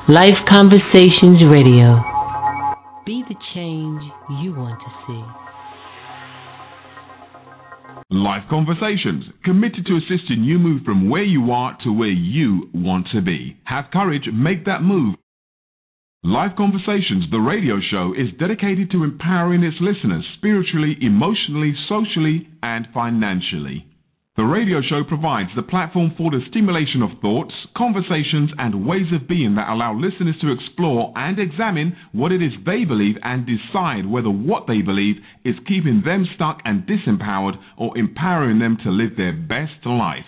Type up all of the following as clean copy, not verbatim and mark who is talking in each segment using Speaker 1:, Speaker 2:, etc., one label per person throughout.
Speaker 1: Life Conversations Radio. Be the change you want to see.
Speaker 2: Life Conversations, committed to assisting you move from where you are to where you want to be. Have courage, make that move. Life Conversations, the radio show, is dedicated to empowering its listeners spiritually, emotionally, socially, and financially. The radio show provides the platform for the stimulation of thoughts, conversations, and ways of being that allow listeners to explore and examine what it is they believe and decide whether what they believe is keeping them stuck and disempowered or empowering them to live their best life.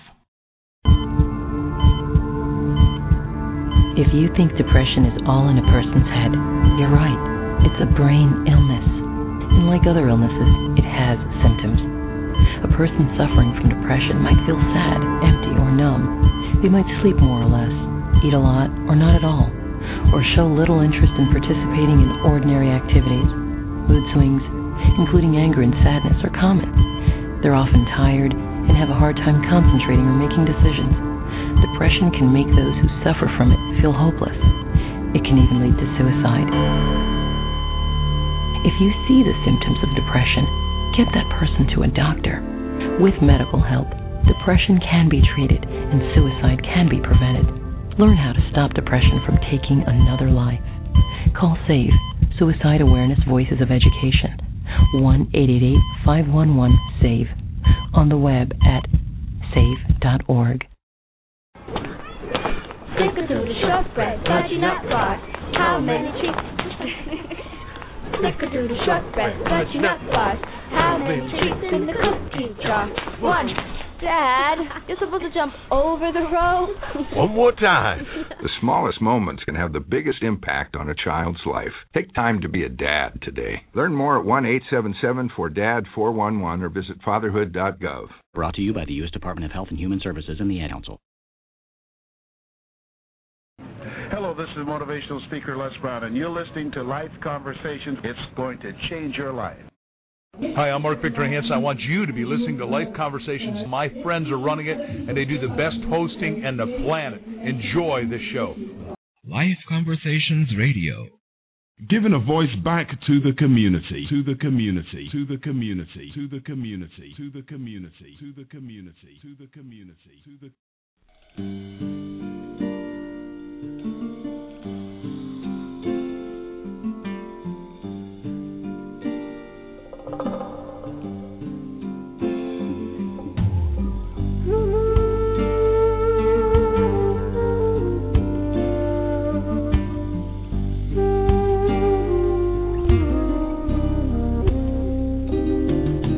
Speaker 3: If you think depression is all in a person's head, you're right. It's a brain illness. And like other illnesses, it has symptoms. A person suffering from depression might feel sad, empty, or numb. They might sleep more or less, eat a lot or not at all, or show little interest in participating in ordinary activities. Mood swings, including anger and sadness, are common. They're often tired and have a hard time concentrating or making decisions. Depression can make those who suffer from it feel hopeless. It can even lead to suicide. If you see the symptoms of depression, get that person to a doctor. With medical help, depression can be treated and suicide can be prevented. Learn how to stop depression from taking another life. Call SAVE, Suicide Awareness Voices of Education, 1-888-511-SAVE, on the web at save.org.
Speaker 4: Snickerdoodle shortbread, fudgy nut bars. How many treats? Snickerdoodle shortbread, fudgy nut bars. How many treats in the cookie jar? One. Dad, you're supposed to jump over the rope.
Speaker 5: One more time. The smallest moments can have the biggest impact on a child's life. Take time to be a dad today. Learn more at 1-877-4DAD-411 or visit fatherhood.gov.
Speaker 6: Brought to you by the U.S. Department of Health and Human Services and the Ad Council.
Speaker 7: Hello, this is motivational speaker Les Brown, and you're listening to Life Conversations. It's going to change your life.
Speaker 8: Hi, I'm Mark Victor Hansen. I want you to be listening to Life Conversations. My friends are running it, and they do the best hosting in the planet. Enjoy this show.
Speaker 2: Life Conversations Radio. Giving a voice back to the community, to the community, to the community, to the community, to the community, to the community, to the community, to the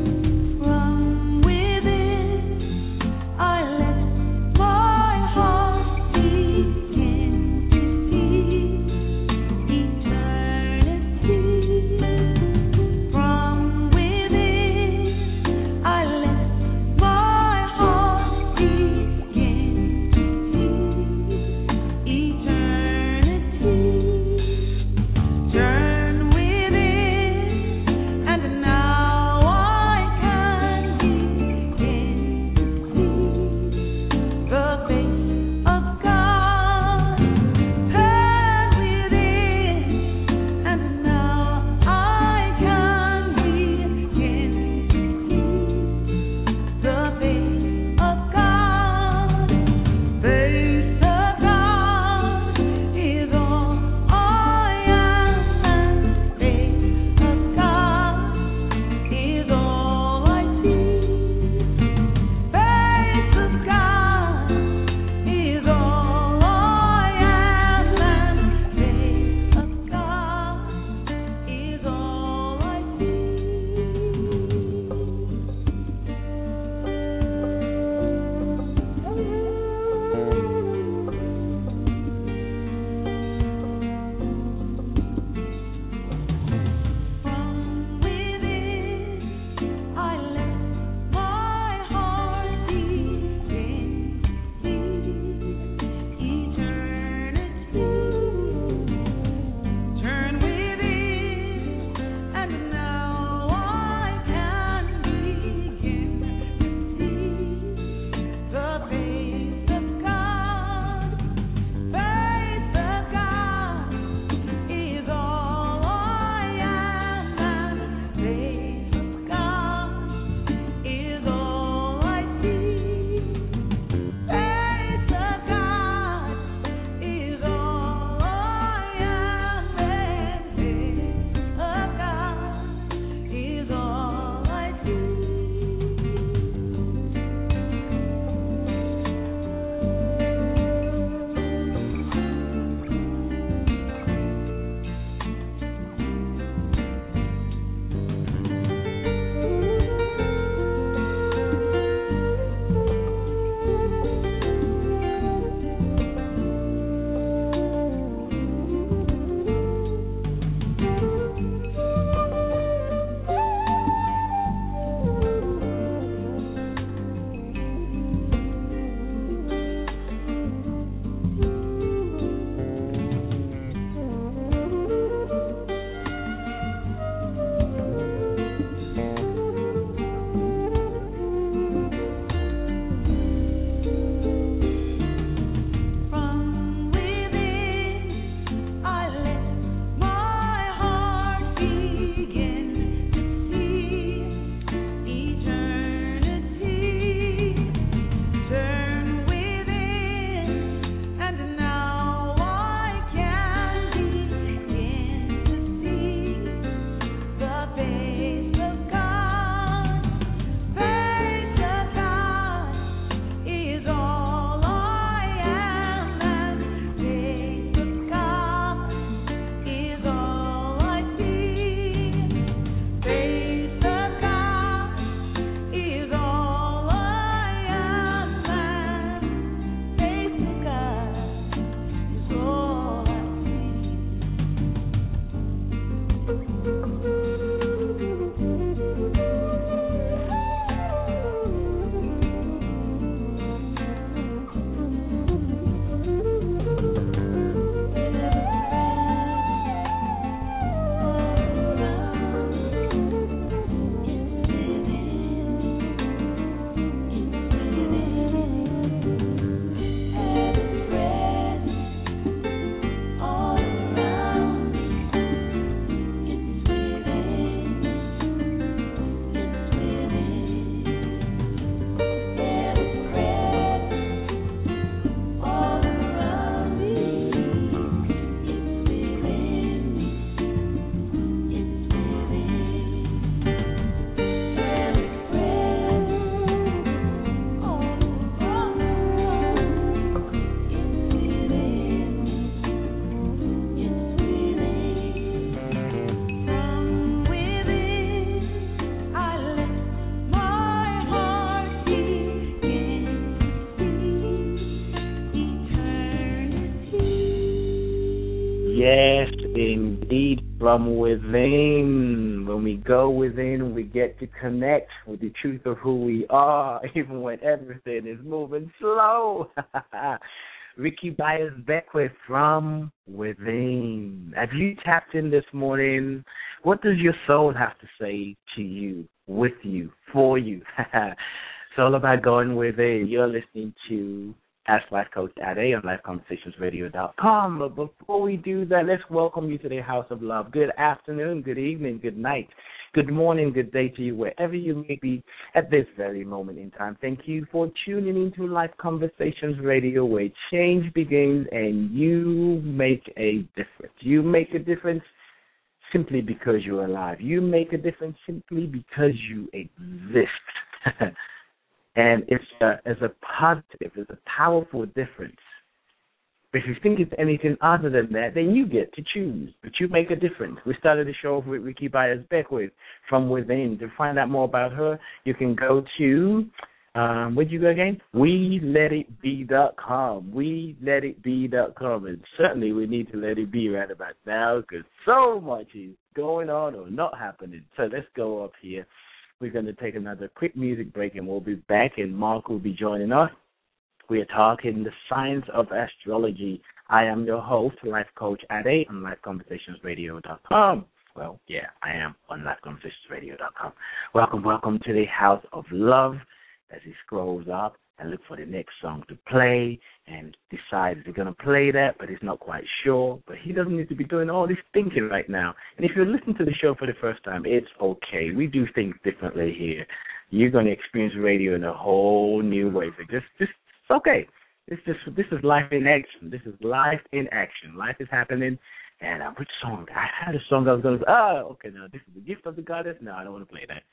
Speaker 4: From within, I let my heart
Speaker 9: Yes, indeed, from within. When we go within, we get to connect with the truth of who we are, even when everything is moving slow. Ricky Byers Beckwith, From Within. Have you tapped in this morning? What does your soul have to say to you, with you, for you? It's all about going within. You're listening to Ask Life Coach Ade on LifeConversationsRadio.com. But before we do that, let's welcome you to the House of Love. Good afternoon, good evening, good night, good morning, good day to you, wherever you may be at this very moment in time. Thank you for tuning into Life Conversations Radio, where change begins and you make a difference. You make a difference simply because you're alive. You make a difference simply because you exist. And it's a positive, it's a powerful difference. But if you think it's anything other than that, then you get to choose. But you make a difference. We started the show with Ricky Byers Beckwith, From Within. To find out more about her, you can go to, where'd you go again? WeLetItBe.com. WeLetItBe.com. And certainly we need to let it be right about now because so much is going on or not happening. So let's go up here. We're going to take another quick music break, and we'll be back, and Mark will be joining us. We are talking the science of astrology. I am your host, Life Coach Ade, on LifeConversationsRadio.com. Well, yeah, I am on LifeConversationsRadio.com. Welcome to the House of Love. As he scrolls up and look for the next song to play and decides he's going to play that, but he's not quite sure. But he doesn't need to be doing all this thinking right now. And if you're listening to the show for the first time, it's okay. We do things differently here. You're going to experience radio in a whole new way. So just it's okay. This is life in action. This is life in action. Life is happening. And which song? I had a song I was going to okay, no, this is the gift of the goddess. No, I don't want to play that.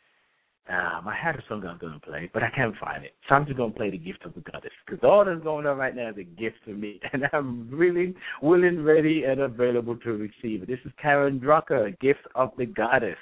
Speaker 9: I had a song I was going to play, but I can't find it. So I'm just going to play the gift of the goddess because all that's going on right now is a gift to me, and I'm really willing, ready, and available to receive it. This is Karen Drucker, Gift of the Goddess.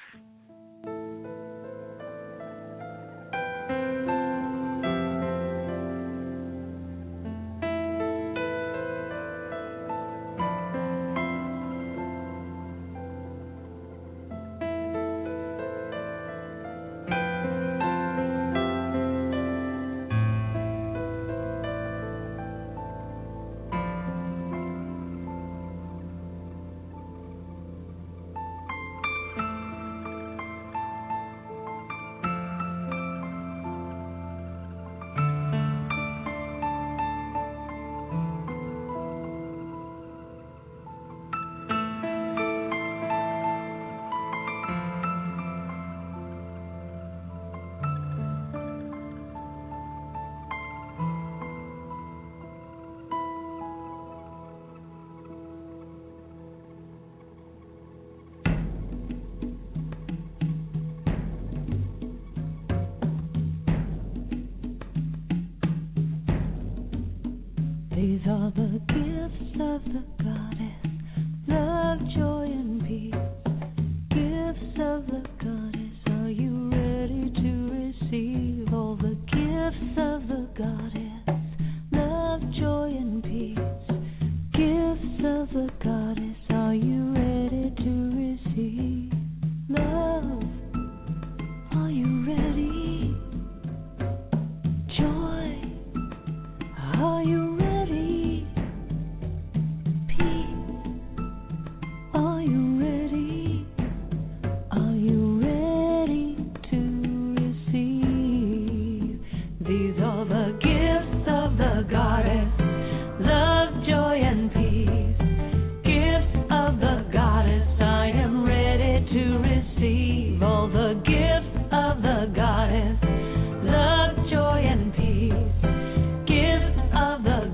Speaker 10: These are the gifts of the goddess, love, joy, and peace. Gifts of the goddess, are you ready to receive all the gifts of the goddess, love, joy, and peace? Gifts of the goddess, are you ready to receive? Love, are you ready? Joy, are you ready?
Speaker 11: Of the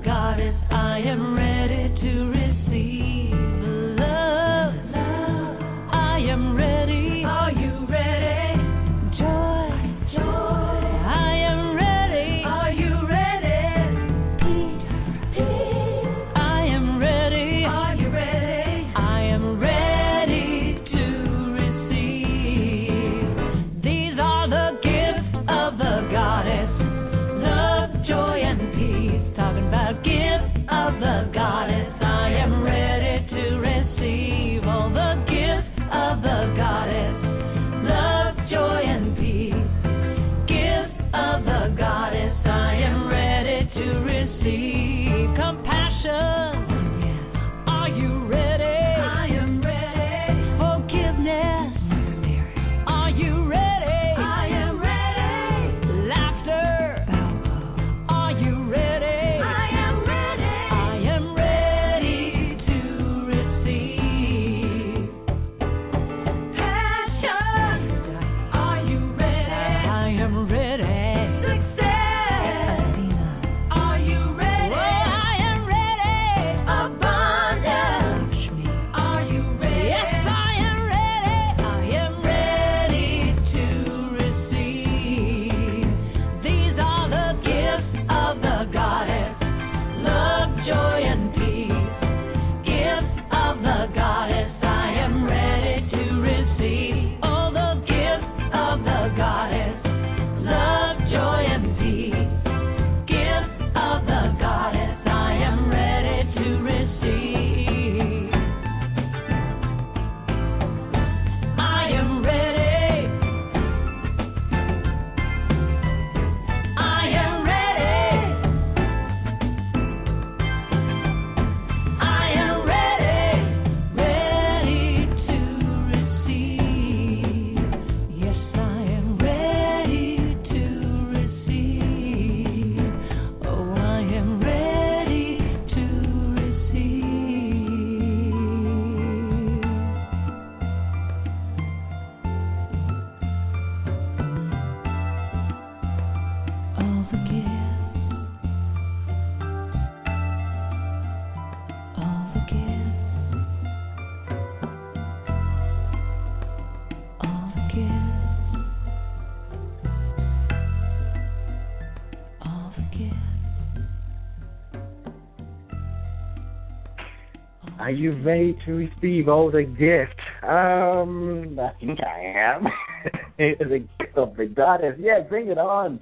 Speaker 9: Are you ready to receive all the gifts? I think I am. The gift of the goddess. Yeah, bring it on.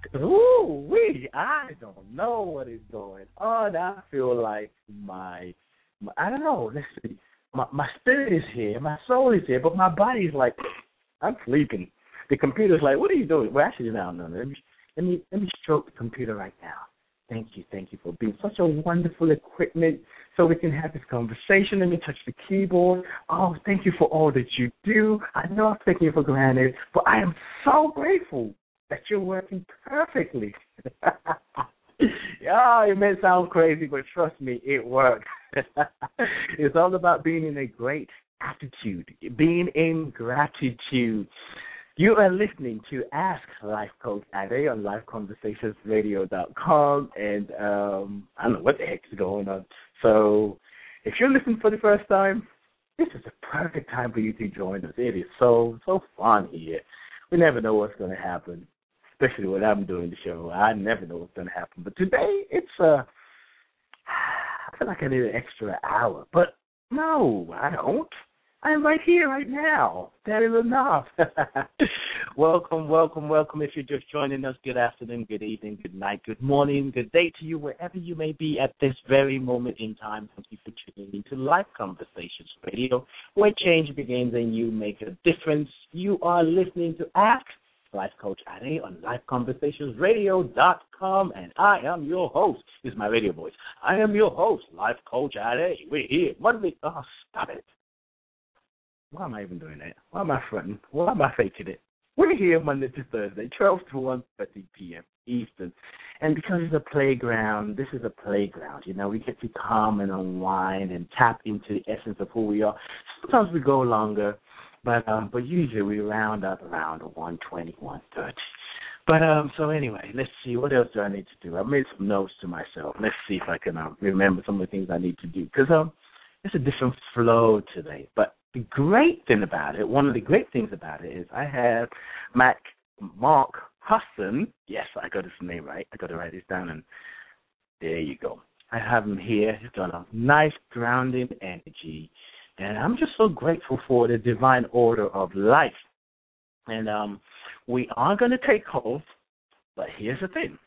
Speaker 9: I don't know what is going on. I feel like I don't know. Let's see. My spirit is here. My soul is here. But my body is like, I'm sleeping. The computer's like, what are you doing? Well, actually, no. Let me stroke the computer right now. Thank you for being such a wonderful equipment so we can have this conversation. Let me touch the keyboard. Oh, thank you for all that you do. I know I'm taking it for granted, but I am so grateful that you're working perfectly. Yeah, it may sound crazy, but trust me, it works. It's all about being in a great attitude, being in gratitude. You are listening to Ask Life Coach Ade on LifeConversationsRadio.com, and I don't know what the heck is going on. So if you're listening for the first time, this is the perfect time for you to join us. It is so fun here. We never know what's going to happen, especially when I'm doing the show. I never know what's going to happen. But today, I feel like I need an extra hour. But no, I don't. I'm right here, right now. That is enough. Welcome. If you're just joining us, good afternoon, good evening, good night, good morning, good day to you, wherever you may be at this very moment in time. Thank you for tuning into Life Conversations Radio, where change begins and you make a difference. You are listening to Ask Life Coach Ade on LifeConversationsRadio.com, and I am your host. This is my radio voice. I am your host, Life Coach Ade. We're here Monday. Oh, stop it. Why am I even doing that? Why am I fronting? Why am I faking it? We're here Monday to Thursday, 12 to 1:30 p.m. Eastern. And because it's a playground, this is a playground. You know, we get to come and unwind and tap into the essence of who we are. Sometimes we go longer, but usually we round up around 1:20, 1:30. But so anyway, let's see. What else do I need to do? I made some notes to myself. Let's see if I can remember some of the things I need to do. Because it's a different flow today. But the great thing about it, one of the great things about it is I have Mark Husson. Yes, I got his name right. I got to write this down, and there you go. I have him here. He's got a nice grounding energy, and I'm just so grateful for the divine order of life. And we are going to take calls, but here's the thing.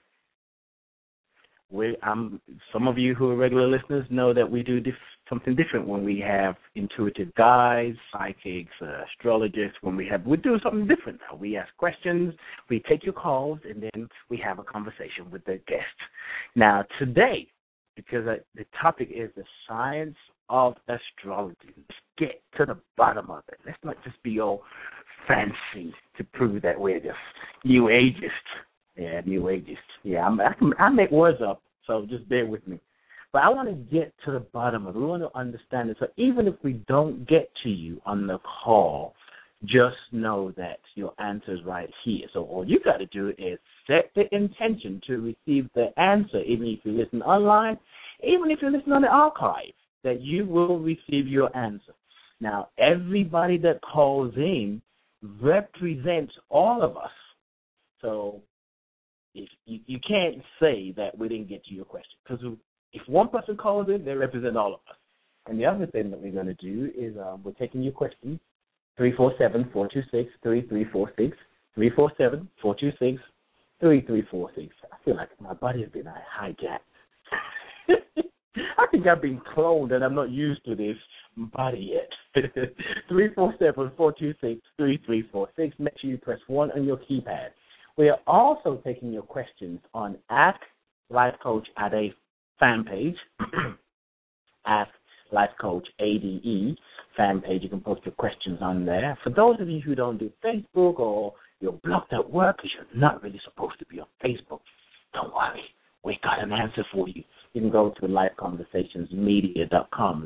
Speaker 9: Some of you who are regular listeners know that we do something different when we have intuitive guides, psychics, astrologists. We do something different now. We ask questions, we take your calls, and then we have a conversation with the guest. Now, today, because the topic is the science of astrology, let's get to the bottom of it. Let's not just be all fancy to prove that we're just New Ageists. Yeah, New Ageists. Yeah, I make words up, so just bear with me. But I want to get to the bottom of it. We want to understand it. So even if we don't get to you on the call, just know that your answer is right here. So all you got to do is set the intention to receive the answer, even if you listen online, even if you listen on the archive, that you will receive your answer. Now, everybody that calls in represents all of us. So you can't say that we didn't get to your question, because if one person calls in, they represent all of us. And the other thing that we're going to do is we're taking your questions, 347-426-3346, 347-426-3346. I feel like my body has been hijacked. I think I've been cloned and I'm not used to this body yet. 347-426-3346. Make sure you press 1 on your keypad. We are also taking your questions on Ask Life Coach Ade fan page. Ask Life Coach ADE fan page. You can post your questions on there. For those of you who don't do Facebook or you're blocked at work because you're not really supposed to be on Facebook, don't worry. We got an answer for you. You can go to lifeconversationsmedia.com.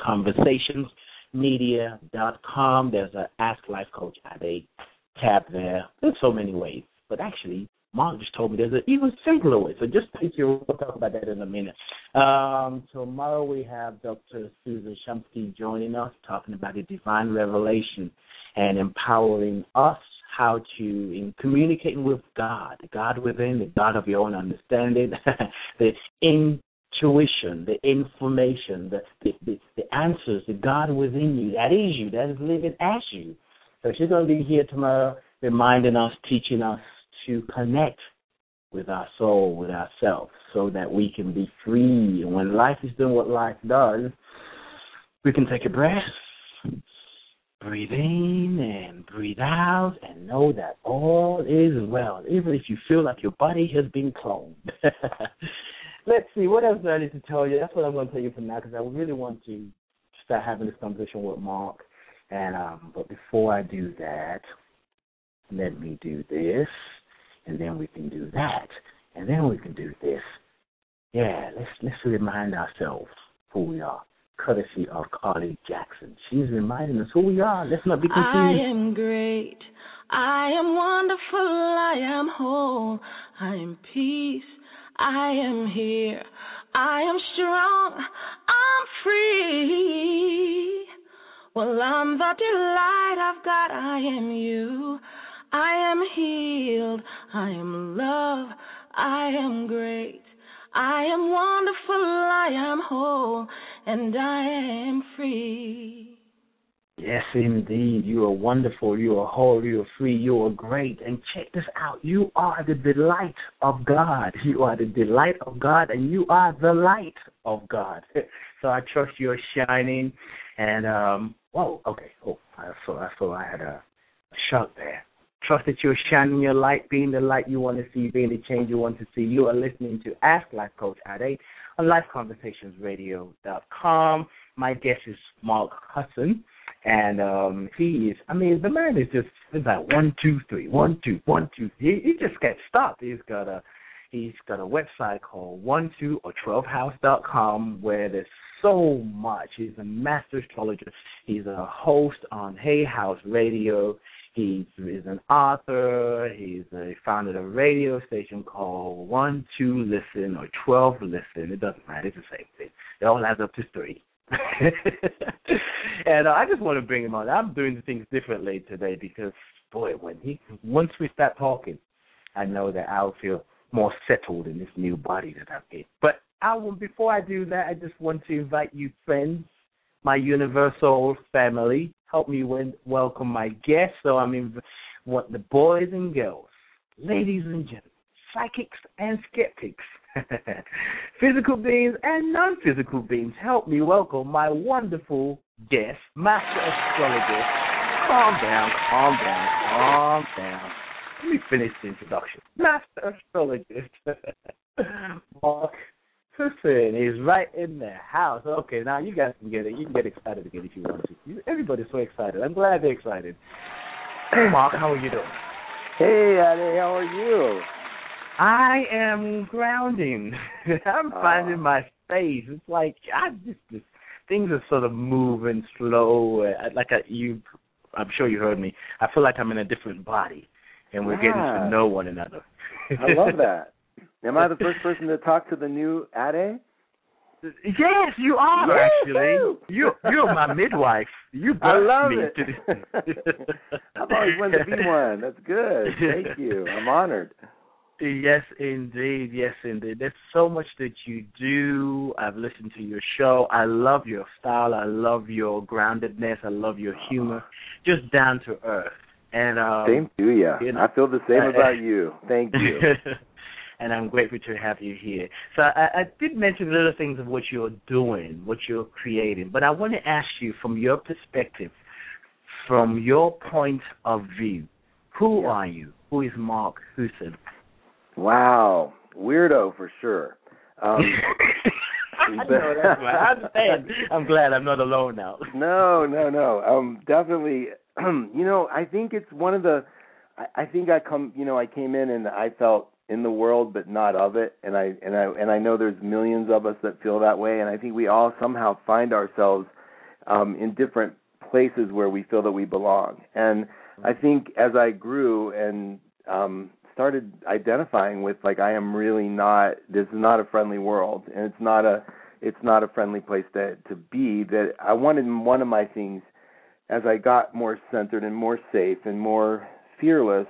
Speaker 9: Lifeconversationsmedia.com. There's an Ask Life Coach Ade tab there. There's so many ways. But actually, Mark just told me there's an even simpler way. So just we'll talk about that in a minute. Tomorrow we have Dr. Susan Shumsky joining us, talking about the divine revelation and empowering us how to, in communicating with God, the God within, the God of your own understanding, the tuition, the information, the answers, the God within you, that is you, that is living as you. So she's going to be here tomorrow reminding us, teaching us to connect with our soul, with ourselves, so that we can be free. And when life is doing what life does, we can take a breath, breathe in and breathe out, and know that all is well, even if you feel like your body has been cloned. Let's see, what else do I need to tell you? That's what I'm going to tell you for now, because I really want to start having this conversation with Mark. And but before I do that, let me do this, and then we can do that, and then we can do this. Yeah, let's remind ourselves who we are, courtesy of Carly Jackson. She's reminding us who we are. Let's not be confused.
Speaker 10: I am great. I am wonderful. I am whole. I am peace. I am here. I am strong. I'm free. Well, I'm the delight of God. I am you. I am healed. I am love. I am great. I am wonderful. I am whole. And I am free.
Speaker 9: Yes, indeed. You are wonderful. You are whole. You are free. You are great. And check this out. You are the delight of God. You are the delight of God, and you are the light of God. So I trust you're shining. And, whoa, okay. Oh, I thought I had a shock there. Trust that you're shining your light, being the light you want to see, being the change you want to see. You are listening to Ask Life Coach Ade on LifeConversationsRadio.com. My guest is Mark Hudson, and he is, the man is just, it's like 1, 2, 3, 1, 2, 1, 2. He just can't stop. He's got a website called 12house.com where there's so much. He's a master astrologer. He's a host on Hay House Radio. He is an author. He's founded a radio station called 1, 2 Listen or 12 Listen. It doesn't matter. It's the same thing. It all adds up to 3. And I just want to bring him on. I'm doing the things differently today because, boy, once we start talking, I know that I'll feel more settled in this new body that I've got. But before I do that, I just want to invite you, friends, my universal family, help me welcome my guests. So what the boys and girls, ladies and gentlemen, psychics and skeptics, physical beings and non-physical beings, help me welcome my wonderful guest, master astrologist. Calm down. Let me finish the introduction. Master astrologist, Mark Hudson is right in the house. Okay, now you guys can get it. You can get excited again if you want to. Everybody's so excited. I'm glad they're excited. Hey, Mark, how are you doing?
Speaker 11: Hey, Ade, how are you?
Speaker 9: I am grounding. I'm finding my space. It's like things are sort of moving slow. I'm sure you heard me. I feel like I'm in a different body, and we're getting to know one another.
Speaker 11: I love that. Am I the first person to talk to the new Ade?
Speaker 9: Yes, you are, actually. You're my midwife. You birthed me.
Speaker 11: I've always wanted to be one. That's good. Thank you. I'm honored.
Speaker 9: Yes, indeed. Yes, indeed. There's so much that you do. I've listened to your show. I love your style. I love your groundedness. I love your humor. Just down to earth. And
Speaker 11: same to you. I feel the same about you. Thank you.
Speaker 9: And I'm grateful to have you here. So I did mention little things of what you're doing, what you're creating, but I want to ask you from your perspective, from your point of view, who are you? Who is Mark Hudson?
Speaker 11: Wow. Weirdo for sure.
Speaker 9: I know, that's right. I understand. I'm glad I'm not alone now.
Speaker 11: No. Definitely, I think it's one of the, I came in and I felt in the world but not of it, and I know there's millions of us that feel that way, and I think we all somehow find ourselves in different places where we feel that we belong. And I think as I grew and started identifying with, like, I am really not, this is not a friendly world, and it's not a friendly place to be, that I wanted, one of my things as I got more centered and more safe and more fearless,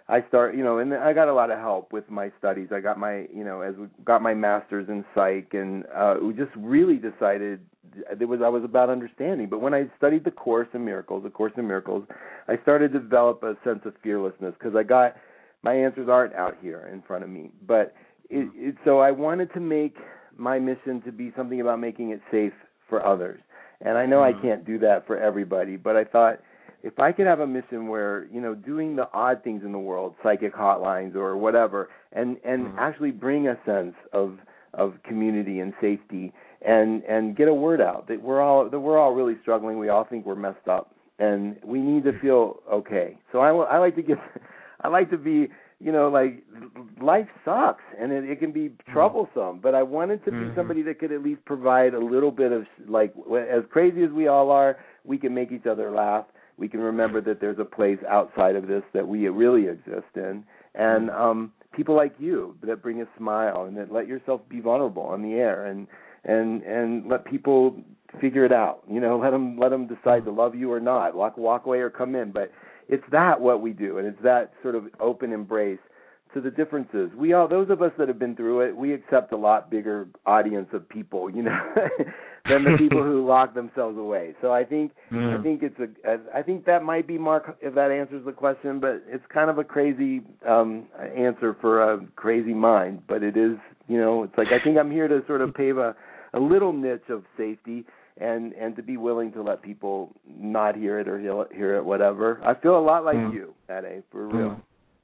Speaker 11: and I got a lot of help with my studies. I got my, got my master's in psych, and we just really decided I was about understanding. But when I studied the Course in Miracles, I started to develop a sense of fearlessness because I got my answers aren't out here in front of me. But so I wanted to make my mission to be something about making it safe for others. And I know I can't do that for everybody, but I thought, if I could have a mission where, doing the odd things in the world, psychic hotlines or whatever, and actually bring a sense of community and safety and get a word out that we're all really struggling. We all think we're messed up, and we need to feel okay. So I like to be, life sucks and it can be troublesome, but I wanted to be somebody that could at least provide a little bit of, as crazy as we all are, we can make each other laugh. We can remember that there's a place outside of this that we really exist in, and people like you that bring a smile and that let yourself be vulnerable on the air and let people figure it out. Let them decide to love you or not, walk away or come in. But it's what we do, and it's that sort of open embrace to the differences. Those of us that have been through it, we accept a lot bigger audience of people, than the people who lock themselves away. So I think I think that might be, Mark, if that answers the question, but it's kind of a crazy answer for a crazy mind. But it is, it's like I think I'm here to sort of pave a little niche of safety and to be willing to let people not hear it or hear it, whatever. I feel a lot like you, Ade, for real.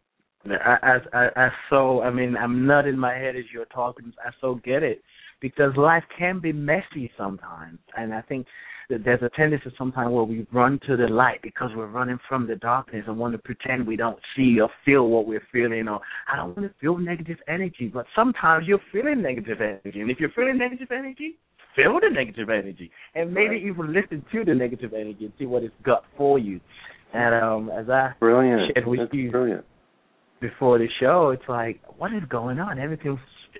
Speaker 9: I'm nodding my head as you're talking. I so get it, because life can be messy sometimes, and I think that there's a tendency sometimes where we run to the light because we're running from the darkness and want to pretend we don't see or feel what we're feeling, or I don't want to feel negative energy, but sometimes you're feeling negative energy, and if you're feeling negative energy, feel the negative energy, and maybe even listen to the negative energy and see what it's got for you. And as I shared with you before the show, it's like, what is going on? Everything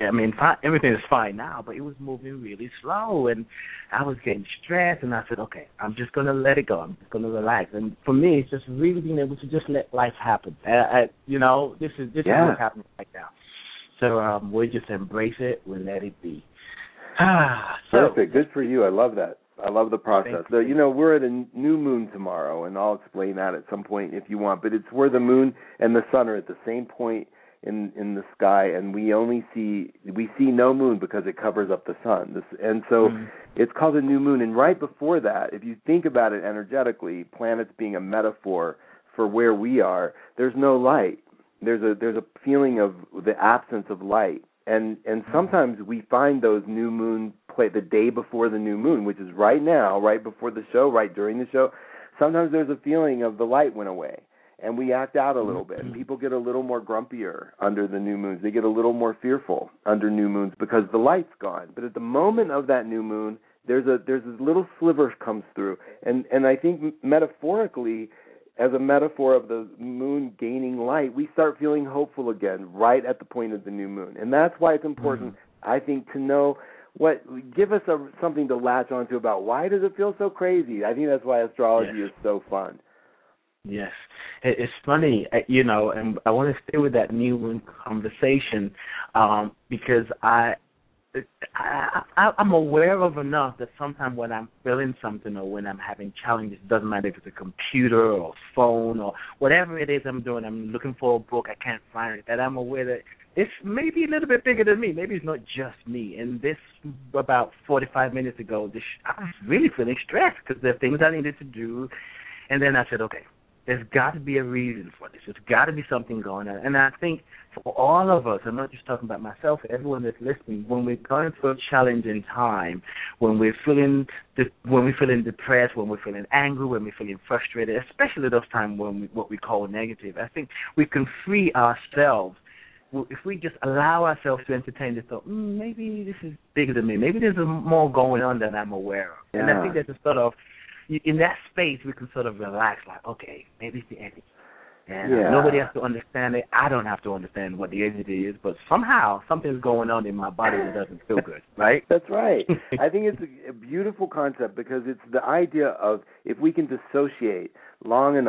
Speaker 9: is fine now, but it was moving really slow, and I was getting stressed, and I said, okay, I'm just going to let it go. I'm just going to relax. And for me, it's just really being able to just let life happen. This is what's happening right now. So we just embrace it. We let it be.
Speaker 11: Perfect. Good for you. I love that. I love the process. We're at a new moon tomorrow, and I'll explain that at some point if you want, but it's where the moon and the sun are at the same point in the sky, and we see no moon because it covers up the sun. And so it's called a new moon. And right before that, if you think about it energetically, planets being a metaphor for where we are, there's no light. There's a feeling of the absence of light. And sometimes we find those new moon the day before the new moon, which is right now, right before the show, right during the show. Sometimes there's a feeling of the light went away, and we act out a little bit. And people get a little more grumpier under the new moons. They get a little more fearful under new moons because the light's gone. But at the moment of that new moon, there's this little sliver comes through. And I think metaphorically, as a metaphor of the moon gaining light, we start feeling hopeful again right at the point of the new moon. And that's why it's important, I think, to know give us something to latch onto about why does it feel so crazy. I think that's why astrology is so fun.
Speaker 9: Yes. It's funny, and I want to stay with that new moon conversation because I'm aware of enough that sometimes when I'm feeling something or when I'm having challenges, it doesn't matter if it's a computer or phone or whatever it is I'm doing, I'm looking for a book, I can't find it, that I'm aware that it's maybe a little bit bigger than me. Maybe it's not just me. And this, about 45 minutes ago, I was really feeling stressed because there are things I needed to do. And then I said, okay, there's got to be a reason for this. There's got to be something going on. And I think for all of us, I'm not just talking about myself, everyone that's listening, when we're going through a challenging time, when we're feeling depressed, when we're feeling angry, when we're feeling frustrated, especially those times when what we call negative, I think we can free ourselves if we just allow ourselves to entertain the thought, maybe this is bigger than me. Maybe there's more going on than I'm aware of. Yeah. And I think there's a sort of, in that space, we can sort of relax, like, okay, maybe it's the energy. And nobody has to understand it. I don't have to understand what the energy is, but somehow something's going on in my body that doesn't feel good, right?
Speaker 11: That's right. I think it's a beautiful concept because it's the idea of if we can dissociate long enough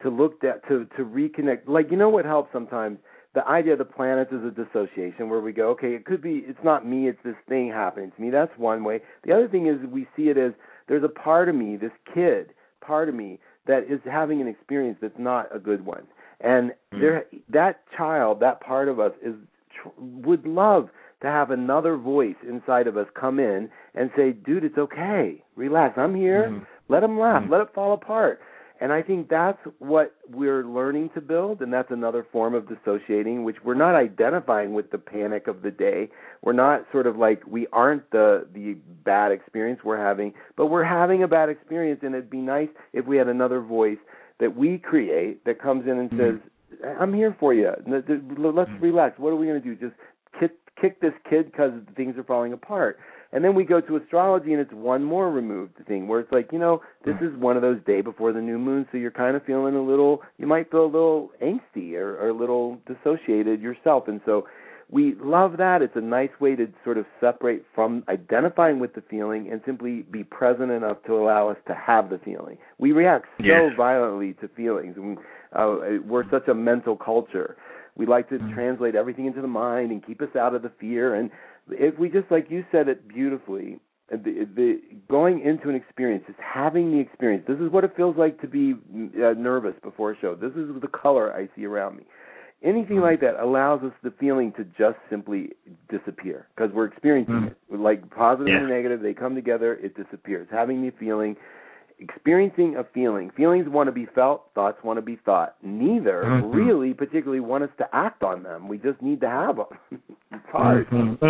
Speaker 11: to look at, to reconnect. Like, you know what helps sometimes? The idea of the planets is a dissociation where we go, okay, it could be, it's not me, it's this thing happening to me. That's one way. The other thing is we see it as there's a part of me, this kid, part of me, that is having an experience that's not a good one. And that child, that part of us, would love to have another voice inside of us come in and say, dude, it's okay. Relax. I'm here. Let them laugh. Let it fall apart. And I think that's what we're learning to build, and that's another form of dissociating, which we're not identifying with the panic of the day. We're not sort of like we aren't the bad experience we're having, but we're having a bad experience, and it'd be nice if we had another voice that we create that comes in and says, I'm here for you. Let's relax. What are we going to do? Just kick this kid because things are falling apart. And then we go to astrology, and it's one more removed thing where it's like, this is one of those day before the new moon, so you're kind of feeling you might feel a little angsty or a little dissociated yourself. And so we love that. It's a nice way to sort of separate from identifying with the feeling and simply be present enough to allow us to have the feeling. We react so violently to feelings. We're such a mental culture. We like to translate everything into the mind and keep us out of the fear. And if we just, like you said it beautifully, the going into an experience, it's having the experience. This is what it feels like to be nervous before a show. This is the color I see around me. Anything like that allows us the feeling to just simply disappear because we're experiencing it. Like positive and negative, they come together, it disappears. Having the feeling, experiencing a feeling. Feelings want to be felt, thoughts want to be thought. Neither really particularly want us to act on them. We just need to have them. It's hard.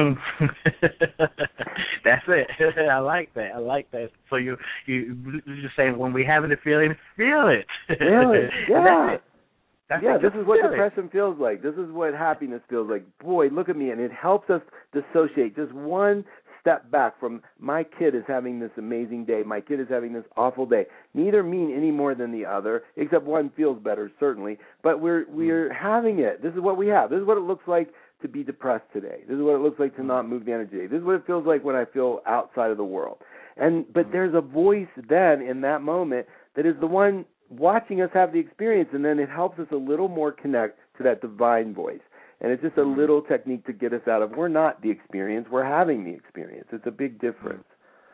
Speaker 12: That's it. I like that. So you're just saying when we're having a feeling, feel it.
Speaker 11: Feel it. Yeah.
Speaker 12: That's
Speaker 11: this is what depression feels like. This is what happiness feels like. Boy, look at me. And it helps us dissociate just one step back from my kid is having this amazing day, my kid is having this awful day. Neither mean any more than the other, except one feels better, certainly. But we're having it. This is what we have. This is what it looks like to be depressed today. This is what it looks like to not move the energy. This is what it feels like when I feel outside of the world. But there's a voice then in that moment that is the one watching us have the experience, and then it helps us a little more connect to that divine voice. And it's just a little technique to get us out of, we're not the experience, we're having the experience. It's a big difference.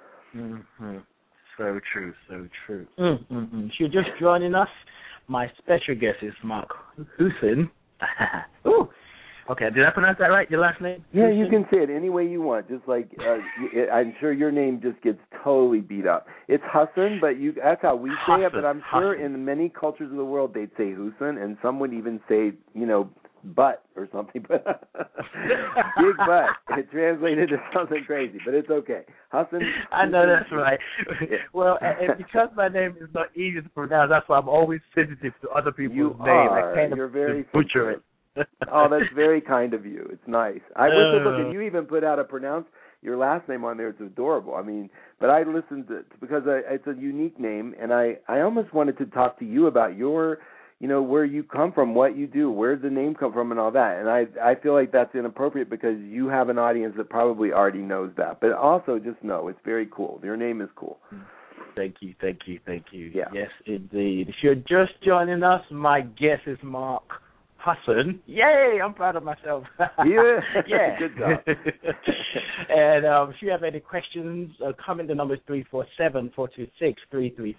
Speaker 12: So true, so true. If you're just joining us, my special guest is Mark Husson. Ooh. Okay, did I pronounce that right, your last name?
Speaker 11: Yeah, you can say it any way you want. Just like, I'm sure your name just gets totally beat up. It's Husson, but that's how we say it, but I'm sure in many cultures of the world they'd say Husson, and some would even say, butt or something, but big butt. It translated to something crazy, but it's okay. Husson.
Speaker 12: I know that's right. Well, and because my name is not easy to pronounce, that's why I'm always sensitive to other people's names. I can't
Speaker 11: You're very
Speaker 12: butcher it.
Speaker 11: Oh, that's very kind of you. It's nice. I wish look, you even put out your last name on there. It's adorable. I mean, but I listened to because it's a unique name, and I almost wanted to talk to you about your, where you come from, what you do, where the name come from, and all that. And I feel like that's inappropriate because you have an audience that probably already knows that. But also just know it's very cool. Your name is cool.
Speaker 12: Thank you.
Speaker 11: Yeah.
Speaker 12: Yes, indeed. If you're just joining us, my guest is Mark Husson. Yay, I'm proud of myself.
Speaker 11: Yeah. Good job.
Speaker 12: And if you have any questions, comment. The number is 347-426-3346.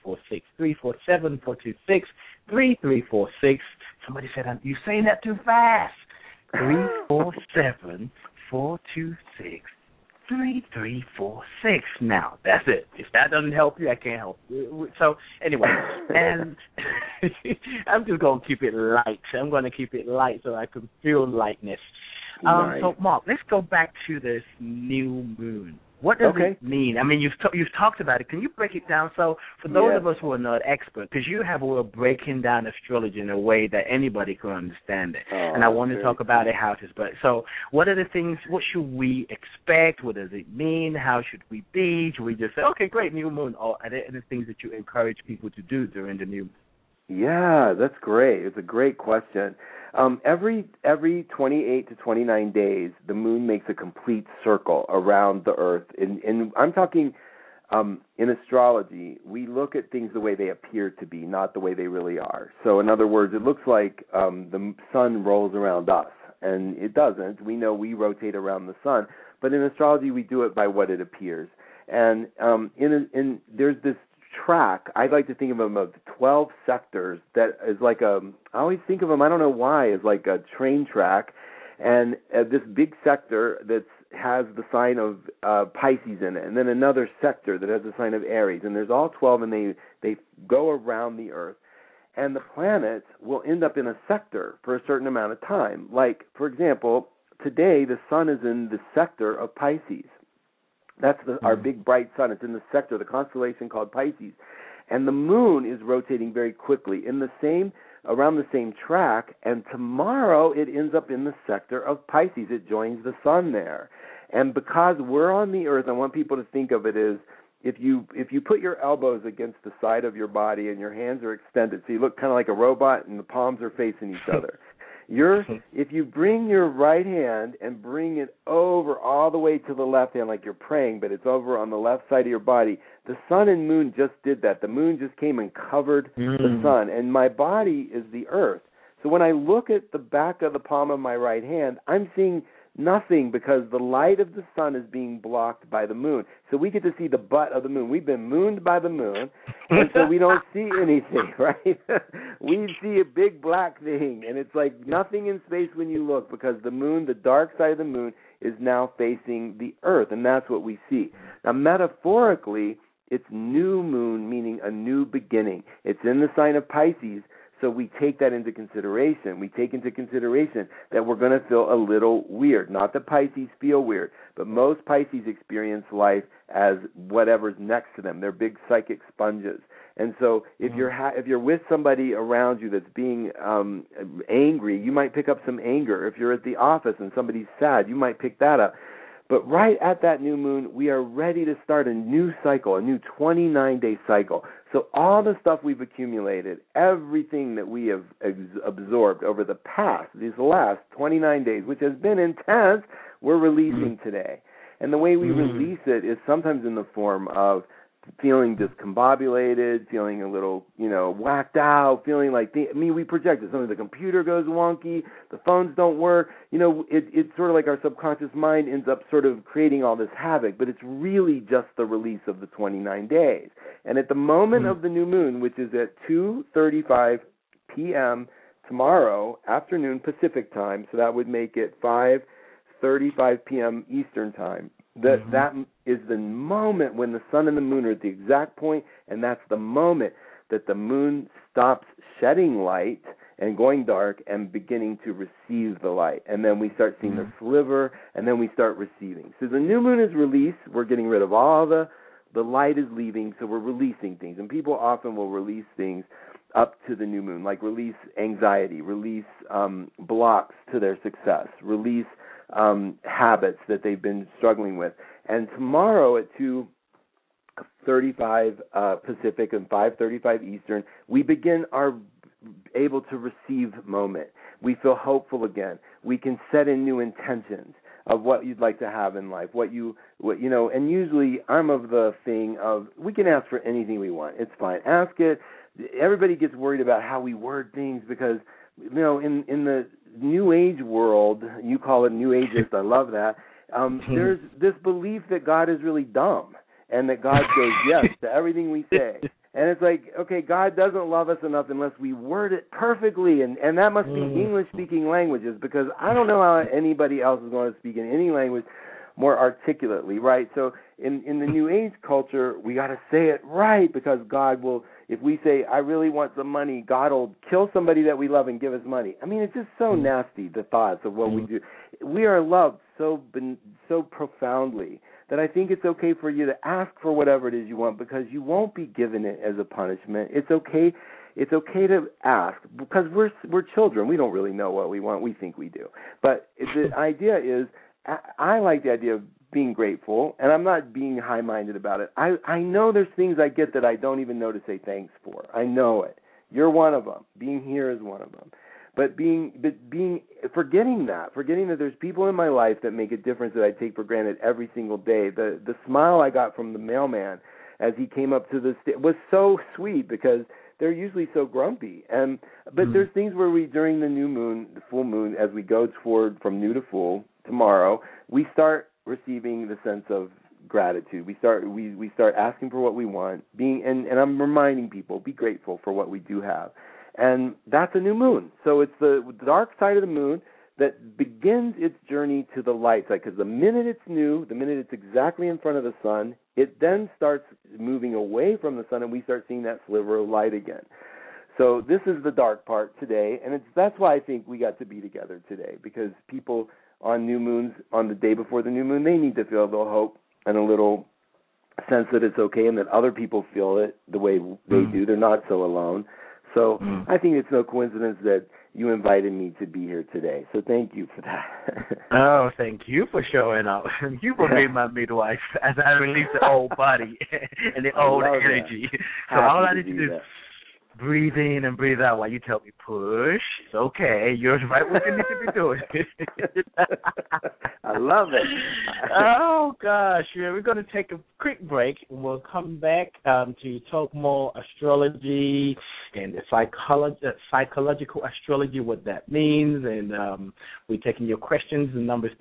Speaker 12: 347-426-3346. Somebody said, you're saying that too fast. 347-426-3346. Now, that's it. If that doesn't help you, I can't help you. So, anyway, and I'm just going to keep it light. I'm going to keep it light so I can feel lightness.
Speaker 11: Nice.
Speaker 12: So, Mark, let's go back to this new moon. What does it mean? I mean, you've talked about it. Can you break it down? So for those of us who are not experts, because you have a way of breaking down astrology in a way that anybody can understand it. And I want to talk about it, how it is. But so what are the things, what should we expect? What does it mean? How should we be? Should we just say, okay, great, new moon? Or are there any things that you encourage people to do during the new moon?
Speaker 11: Yeah, that's great. It's a great question. Every 28 to 29 days, the moon makes a complete circle around the Earth. And I'm talking in astrology, we look at things the way they appear to be, not the way they really are. So in other words, it looks like the sun rolls around us, and it doesn't. We know we rotate around the sun, but in astrology, we do it by what it appears. And there's this track, I like to think of them of 12 sectors that is like I always think of them, I don't know why, as like a train track, and this big sector that has the sign of Pisces in it, and then another sector that has the sign of Aries, and there's all 12, and they go around the Earth, and the planets will end up in a sector for a certain amount of time. Like, for example, today the sun is in the sector of Pisces. That's our big bright sun. It's in the sector, the constellation called Pisces, and the moon is rotating very quickly around the same track, and tomorrow it ends up in the sector of Pisces. It joins the sun there. And because we're on the Earth, I want people to think of it as if you put your elbows against the side of your body and your hands are extended, so you look kind of like a robot and the palms are facing each other. If you bring your right hand and bring it over all the way to the left hand like you're praying, but it's over on the left side of your body, the sun and moon just did that. The moon just came and covered the sun, and my body is the Earth. So when I look at the back of the palm of my right hand, I'm seeing nothing because the light of the sun is being blocked by the moon. So we get to see the butt of the moon. We've been mooned by the moon, and so we don't see anything, right? We see a big black thing, and it's like nothing in space when you look because the moon, the dark side of the moon, is now facing the Earth, and that's what we see. Now, metaphorically, it's new moon, meaning a new beginning. It's in the sign of Pisces, so we take that into consideration. We take into consideration that we're going to feel a little weird. Not that Pisces feel weird, but most Pisces experience life as whatever's next to them. They're big psychic sponges. And so if you're with somebody around you that's being angry, you might pick up some anger. If you're at the office and somebody's sad, you might pick that up. But right at that new moon, we are ready to start a new cycle, a new 29-day cycle. So all the stuff we've accumulated, everything that we have absorbed over the past, these last 29 days, which has been intense, we're releasing today. And the way we release it is sometimes in the form of feeling discombobulated, feeling a little, whacked out, feeling like, we project it. Sometimes the computer goes wonky, the phones don't work. It's sort of like our subconscious mind ends up sort of creating all this havoc, but it's really just the release of the 29 days. And at the moment of the new moon, which is at 2:35 p.m. tomorrow afternoon Pacific time, so that would make it 5:35 p.m. Eastern time, that is the moment when the sun and the moon are at the exact point, and that's the moment that the moon stops shedding light and going dark and beginning to receive the light. And then we start seeing the sliver, and then we start receiving. So the new moon is released. We're getting rid of all the light is leaving, so we're releasing things. And people often will release things up to the new moon, like release anxiety, release blocks to their success, release habits that they've been struggling with. And tomorrow at 2:35 Pacific and 5:35 Eastern, we begin our able to receive moment. We feel hopeful again. We can set in new intentions of what you'd like to have in life, what and usually I'm of the thing of we can ask for anything we want. It's fine. Ask it. Everybody gets worried about how we word things because, in the New Age world, you call it New Ageist, I love that, there's this belief that God is really dumb and that God says yes to everything we say. And it's like, okay, God doesn't love us enough unless we word it perfectly, and that must be English-speaking languages because I don't know how anybody else is going to speak in any language more articulately, right? So in the New Age culture, we got to say it right because God will, if we say, I really want some money, God will kill somebody that we love and give us money. I mean, it's just so nasty, the thoughts of what we do. We are loved so profoundly that I think it's okay for you to ask for whatever it is you want because you won't be given it as a punishment. It's okay to ask because we're children. We don't really know what we want. We think we do. But the idea is, I like the idea of being grateful, and I'm not being high-minded about it. I know there's things I get that I don't even know to say thanks for. I know it. You're one of them. Being here is one of them. But forgetting that there's people in my life that make a difference that I take for granted every single day. The smile I got from the mailman as he came up to the stage was so sweet because they're usually so grumpy. But there's things where we, during the new moon, the full moon, as we go toward from new to full tomorrow, we start receiving the sense of gratitude. We start asking for what we want, and I'm reminding people, be grateful for what we do have. And that's a new moon. So it's the dark side of the moon that begins its journey to the light side, because the minute it's new, the minute it's exactly in front of the sun, it then starts moving away from the sun, and we start seeing that sliver of light again. So this is the dark part today, and that's why I think we got to be together today, because people on new moons, on the day before the new moon, they need to feel a little hope and a little sense that it's okay and that other people feel it the way they do. They're not so alone. So I think it's no coincidence that you invited me to be here today. So thank you for that.
Speaker 12: Oh, thank you for showing up. You will be my midwife as I release the old body and the old energy. So all I need to do is breathe in and breathe out while you tell me push. It's okay. You're right what you need to be doing.
Speaker 11: I love it.
Speaker 12: Oh, gosh. Yeah, we're going to take a quick break, and we'll come back to talk more astrology and the psychological astrology, what that means. And we're taking your questions. The number is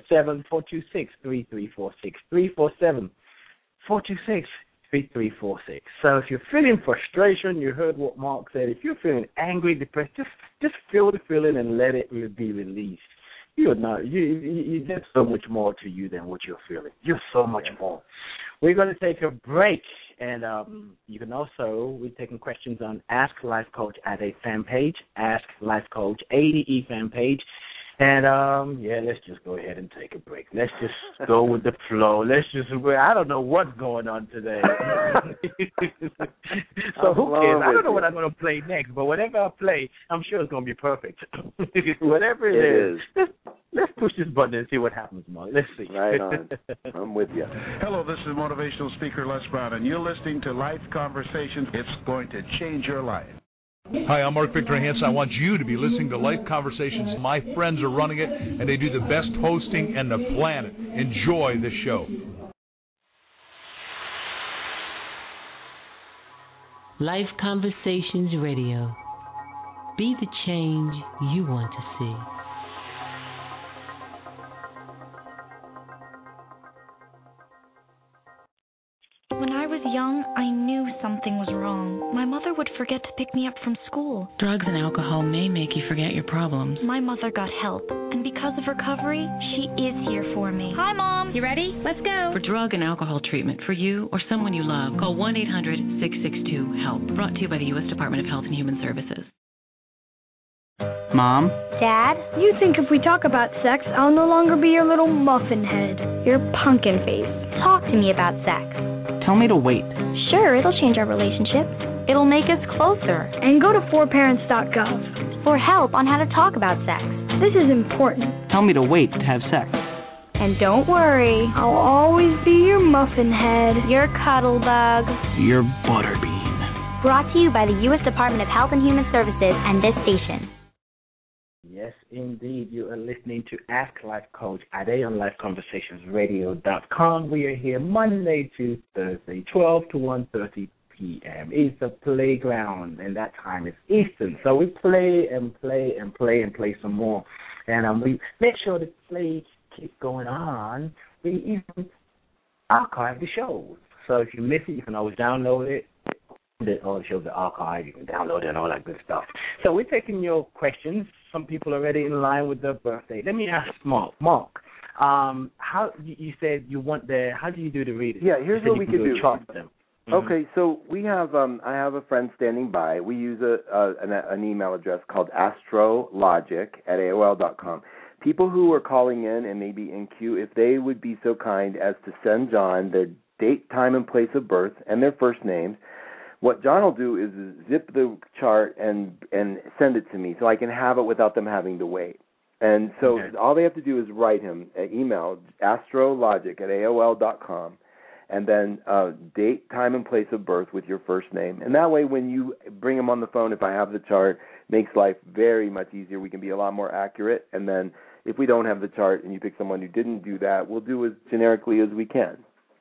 Speaker 12: 347-426-3346, 347-426-3346. So if you're feeling frustration, you heard what Mark said. If you're feeling angry, depressed, just feel the feeling and let it be released. You're there's so much more to you than what you're feeling. You're so much more. We're going to take a break, and you can also, we're taking questions on Ask Life Coach at a fan page, Ask Life Coach ADE fan page. And, let's just go ahead and take a break. Let's just go with the flow. I don't know what's going on today. So who cares? I don't know what I'm going to play next, but whatever I play, I'm sure it's going to be perfect. Whatever it is. Let's push this button and see what happens, Mark. Let's see.
Speaker 11: Right on. I'm with you.
Speaker 7: Hello, this is motivational speaker Les Brown, and you're listening to Life Conversations. It's going to change your life.
Speaker 8: Hi, I'm Mark Victor Hansen. I want you to be listening to Life Conversations. My friends are running it, and they do the best hosting on the planet. Enjoy the show.
Speaker 1: Life Conversations Radio. Be the change you want to see.
Speaker 13: When I was young, I knew something was wrong. My mother would forget to pick me up from school.
Speaker 3: Drugs and alcohol may make you forget your problems.
Speaker 13: My mother got help, and because of recovery, she is here for me. Hi, Mom. You ready? Let's go.
Speaker 3: For drug and alcohol treatment for you or someone you love, call 1-800-662-HELP. Brought to you by the U.S. Department of Health and Human Services.
Speaker 14: Mom?
Speaker 15: Dad? You think if we talk about sex, I'll no longer be your little muffin head, your pumpkin face. Talk to me about sex.
Speaker 14: Tell me to wait.
Speaker 15: Sure, it'll change our relationship. It'll make us closer. And go to forparents.gov for help on how to talk about sex. This is important.
Speaker 14: Tell me to wait to have sex.
Speaker 15: And don't worry, I'll always be your muffin head, your cuddle bug,
Speaker 14: your butterbean.
Speaker 15: Brought to you by the U.S. Department of Health and Human Services and this station.
Speaker 12: Yes, indeed. You are listening to Ask Life Coach Ade on LifeConversationsRadio.com. We are here Monday to Thursday, 12 to 1:30 p.m. It's a playground, and that time is Eastern. So we play and play and play and play some more. And we make sure the play keeps going on. We even archive the shows. So if you miss it, you can always download it. All the shows are archived. You can download it and all that good stuff. So we're taking your questions. Some people are already in line with their birthday. Let me ask Mark. How you said you want how do you do the reading?
Speaker 11: Yeah, here's what we can do.
Speaker 12: Chart them. Mm-hmm.
Speaker 11: Okay, so we have I have a friend standing by. We use an email address called astrologic@aol.com. People who are calling in and maybe in queue, if they would be so kind as to send John their date, time, and place of birth and their first names. What John will do is zip the chart and send it to me so I can have it without them having to wait. And so all they have to do is write him an email, astrologic@aol.com, and then date, time, and place of birth with your first name. And that way when you bring him on the phone, if I have the chart, makes life very much easier. We can be a lot more accurate. And then if we don't have the chart and you pick someone who didn't do that, we'll do as generically as we can.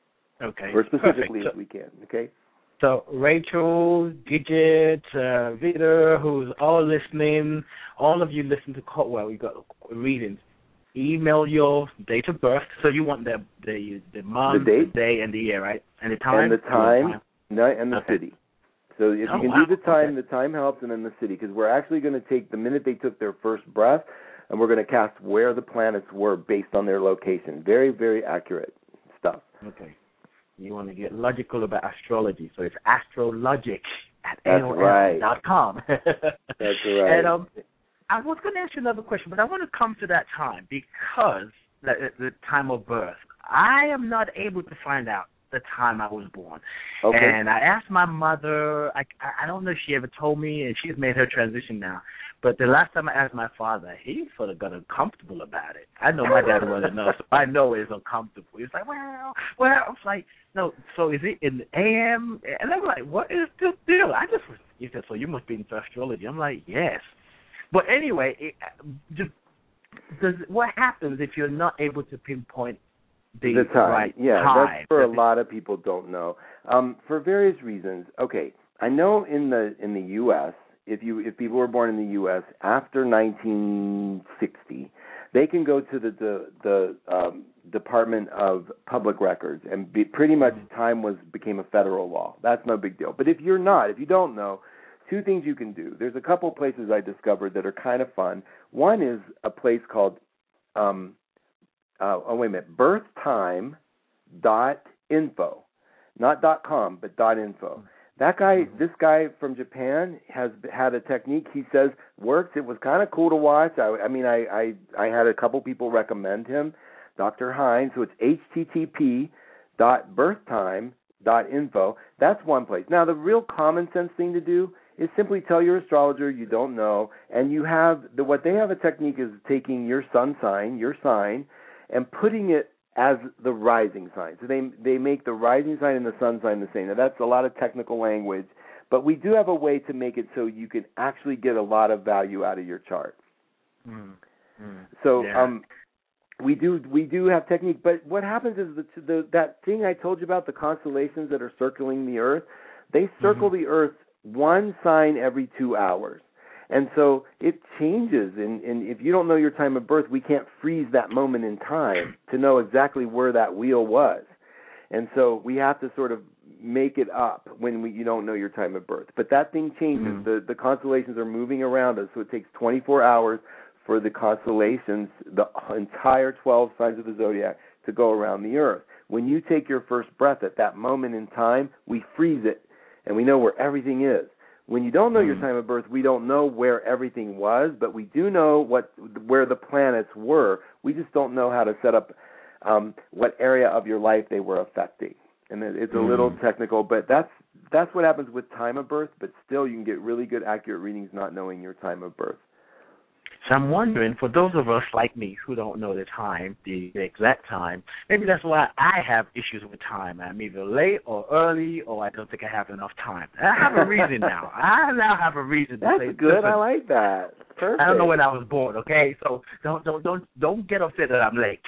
Speaker 12: Okay.
Speaker 11: Or specifically
Speaker 12: Perfect.
Speaker 11: as we can, okay?
Speaker 12: So Rachel, Gidget, Vida, who's all listening, all of you listen to Coldwell. We got readings. Email your date of birth. So you want the month, the day, and the year, right? And the time.
Speaker 11: And the time, and the
Speaker 12: Okay.
Speaker 11: city. So if you can do the time, the time helps, and then the city, because we're actually going to take the minute they took their first breath, and we're going to cast where the planets were based on their location. Very, very accurate stuff.
Speaker 12: Okay. You want to get logical about astrology, so it's astrologic at
Speaker 11: Right.
Speaker 12: AOL.com.
Speaker 11: That's right.
Speaker 12: And I was going to ask you another question, but I want to come to that time because the time of birth. I am not able to find out the time I was born.
Speaker 11: Okay.
Speaker 12: And I asked my mother, I don't know if she ever told me, and she's made her transition now, but the last time I asked my father, he sort of got uncomfortable about it. I know my dad wasn't enough, so I know it's uncomfortable. He's like, well, I was like, no, so is it in the AM? And I'm like, what is the deal? He said, so you must be into astrology. I'm like, yes. But anyway, what happens if you're not able to pinpoint the
Speaker 11: time?
Speaker 12: Right
Speaker 11: yeah,
Speaker 12: time?
Speaker 11: That's for a lot of people don't know. For various reasons. Okay, I know in the U.S., if people were born in the U.S. after 1960, they can go to the Department of Public Records and pretty much time became a federal law. That's no big deal. But if you don't know, two things you can do. There's a couple places I discovered that are kind of fun. One is a place called birthtime.info. Not .com, but .info. This guy from Japan has had a technique he says works. It was kind of cool to watch. I had a couple people recommend him, Dr. Hines. So it's http://birthtime.info. That's one place. Now, the real common sense thing to do is simply tell your astrologer you don't know, and you have what they have a technique is taking your sun sign, your sign, and putting it as the rising sign. So they make the rising sign and the sun sign the same. Now, that's a lot of technical language, but we do have a way to make it so you can actually get a lot of value out of your chart. So we do have technique, but what happens is that thing I told you about, the constellations that are circling the Earth, they circle the Earth one sign every 2 hours. And so it changes, and if you don't know your time of birth, we can't freeze that moment in time to know exactly where that wheel was. And so we have to sort of make it up when you don't know your time of birth. But that thing changes. The constellations are moving around us, so it takes 24 hours for the constellations, the entire 12 signs of the zodiac, to go around the Earth. When you take your first breath at that moment in time, we freeze it, and we know where everything is. When you don't know your time of birth, we don't know where everything was, but we do know where the planets were. We just don't know how to set up what area of your life they were affecting. And it's a little technical, but that's what happens with time of birth, but still you can get really good, accurate readings not knowing your time of birth.
Speaker 12: So I'm wondering, for those of us like me who don't know the time, the exact time, maybe that's why I have issues with time. I'm either late or early, or I don't think I have enough time. I have a reason now. I now have a reason to say
Speaker 11: that's good.
Speaker 12: listen,
Speaker 11: I like that. Perfect.
Speaker 12: I don't know when I was born. Okay, so don't get upset that I'm late.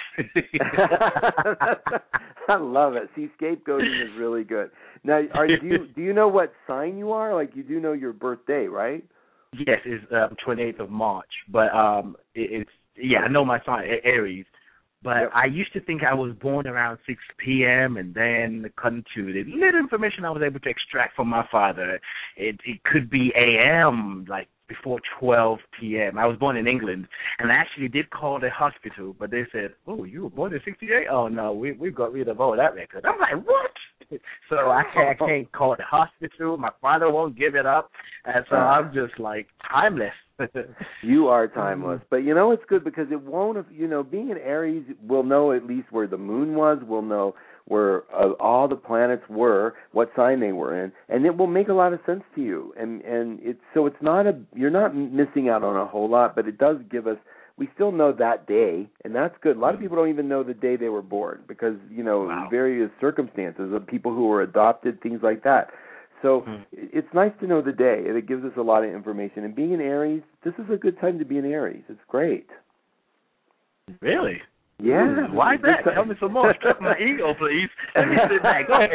Speaker 11: I love it. See, scapegoating is really good. Now, do you know what sign you are? Like, you do know your birthday, right?
Speaker 12: Yes, it's 28th of March, but I know my sign, Aries. But I used to think I was born around 6 p.m. and then according to the little information I was able to extract from my father, it could be a.m., like before 12 p.m. I was born in England, and I actually did call the hospital, but they said, "Oh, you were born in '68? Oh no, we've got rid of all that record." I'm like, "What?" So I can't call the hospital. My father won't give it up, and so I'm just like timeless.
Speaker 11: You are timeless, but it's good because it won't. Being an Aries, we'll know at least where the moon was. We'll know where all the planets were, what sign they were in, and it will make a lot of sense to you. And it's not you're not missing out on a whole lot, but it does give us. We still know that day, and that's good. A lot of people don't even know the day they were born because various circumstances of people who were adopted, things like that. So it's nice to know the day, and it gives us a lot of information. And being an Aries, this is a good time to be an Aries. It's great.
Speaker 12: Really?
Speaker 11: Yeah.
Speaker 12: Why that? Tell me some more. Stroke my ego, please. Let me sit back. Go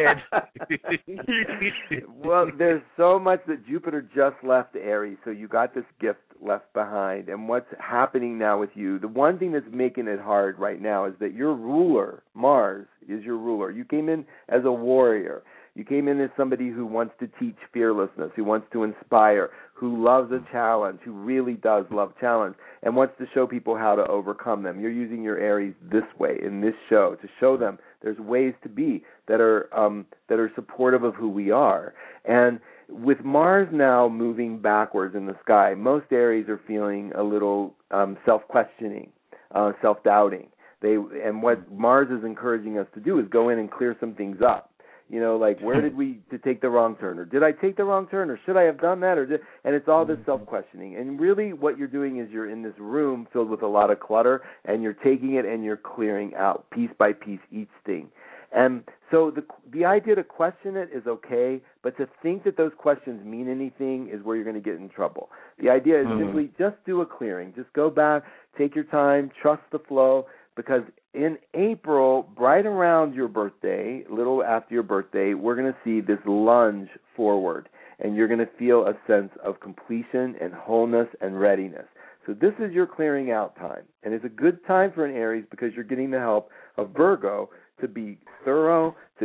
Speaker 12: ahead.
Speaker 11: Well, there's so much that Jupiter just left Aries, so you got this gift left behind. And what's happening now with you, the one thing that's making it hard right now is that your ruler, Mars, is your ruler. You came in as a warrior. You came in as somebody who wants to teach fearlessness, who wants to inspire, who loves a challenge, who really does love challenge, and wants to show people how to overcome them. You're using your Aries this way in this show to show them there's ways to be that are supportive of who we are. And with Mars now moving backwards in the sky, most Aries are feeling a little self-questioning, self-doubting. And what Mars is encouraging us to do is go in and clear some things up. You know, like, where did we take the wrong turn? Or did I take the wrong turn? Or should I have done that? And it's all this self-questioning. And really what you're doing is you're in this room filled with a lot of clutter, and you're taking it and you're clearing out piece by piece each thing. And so the idea to question it is okay, but to think that those questions mean anything is where you're going to get in trouble. The idea is simply just do a clearing. Just go back, take your time, trust the flow, because in April, right around your birthday, a little after your birthday, we're going to see this lunge forward, and you're going to feel a sense of completion and wholeness and readiness. So this is your clearing out time, and it's a good time for an Aries because you're getting the help of Virgo to be thorough, to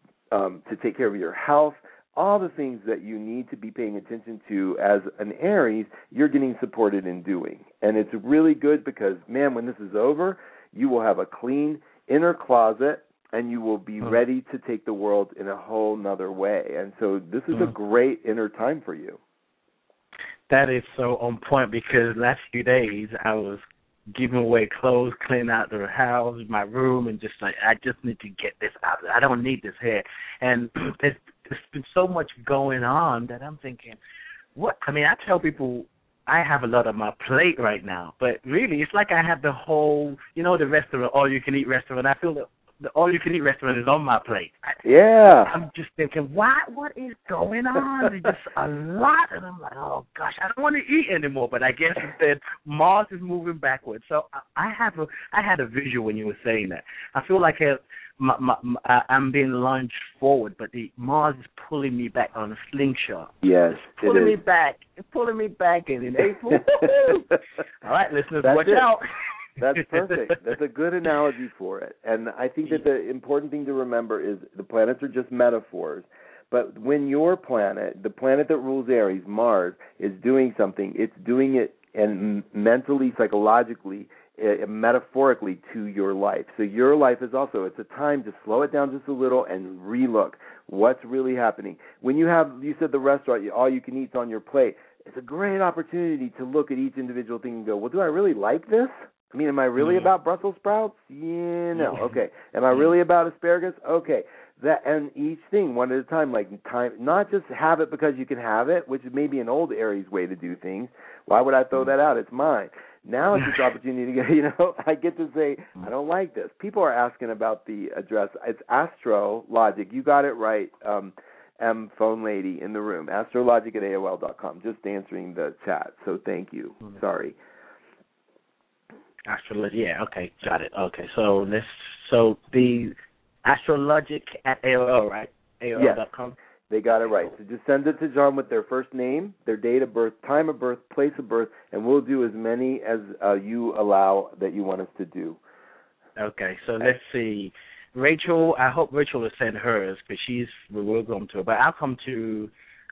Speaker 11: take care of your health, all the things that you need to be paying attention to as an Aries, you're getting supported in doing. And it's really good because, man, when this is over, you will have a clean inner closet, and you will be ready to take the world in a whole nother way. And so this is a great inner time for you.
Speaker 12: That is so on point because last few days I was giving away clothes, cleaning out the house, my room, and just like, I just need to get this out. I don't need this here. And there's been so much going on that I'm thinking, I tell people, I have a lot on my plate right now, but really it's like I have the whole, the restaurant, all-you-can-eat restaurant. I feel that the all-you-can-eat restaurant is on my plate.
Speaker 11: Yeah.
Speaker 12: I'm just thinking, what is going on? It's just a lot, and I'm like, oh, gosh, I don't want to eat anymore, but I guess instead Mars is moving backwards. So I had a visual when you were saying that. I feel like I'm being launched forward, but the Mars is pulling me back on a slingshot.
Speaker 11: Yes,
Speaker 12: it's pulling me back in April. All right, listeners, watch out.
Speaker 11: That's perfect. That's a good analogy for it. And I think that the important thing to remember is the planets are just metaphors. But when your planet, the planet that rules Aries, Mars, is doing something, it's doing it and mentally, psychologically, metaphorically to your life. So your life is also, it's a time to slow it down just a little and relook what's really happening. When you said the restaurant, all you can eat's on your plate, it's a great opportunity to look at each individual thing and go, well, do I really like this? I mean, am I really about Brussels sprouts? Yeah, no. Okay. Am I really about asparagus? Okay. That, and each thing one at a time, not just have it because you can have it, which is maybe an old Aries way to do things. Why would I throw that out? It's mine. Now it's this opportunity to get, I get to say, I don't like this. People are asking about the address. It's Astrologic. You got it right, phone lady in the room. Astrologic@AOL.com. Just answering the chat. So thank you. Sorry.
Speaker 12: Astrologic, yeah, okay, got it. Okay, so the Astrologic at AOL, right? AOL.com.
Speaker 11: Yes, they got it right. So just send it to John with their first name, their date of birth, time of birth, place of birth, and we'll do as many as you allow that you want us to do.
Speaker 12: Okay, so let's see. Rachel, I hope Rachel will send hers because we'll come to her. But I'll come to,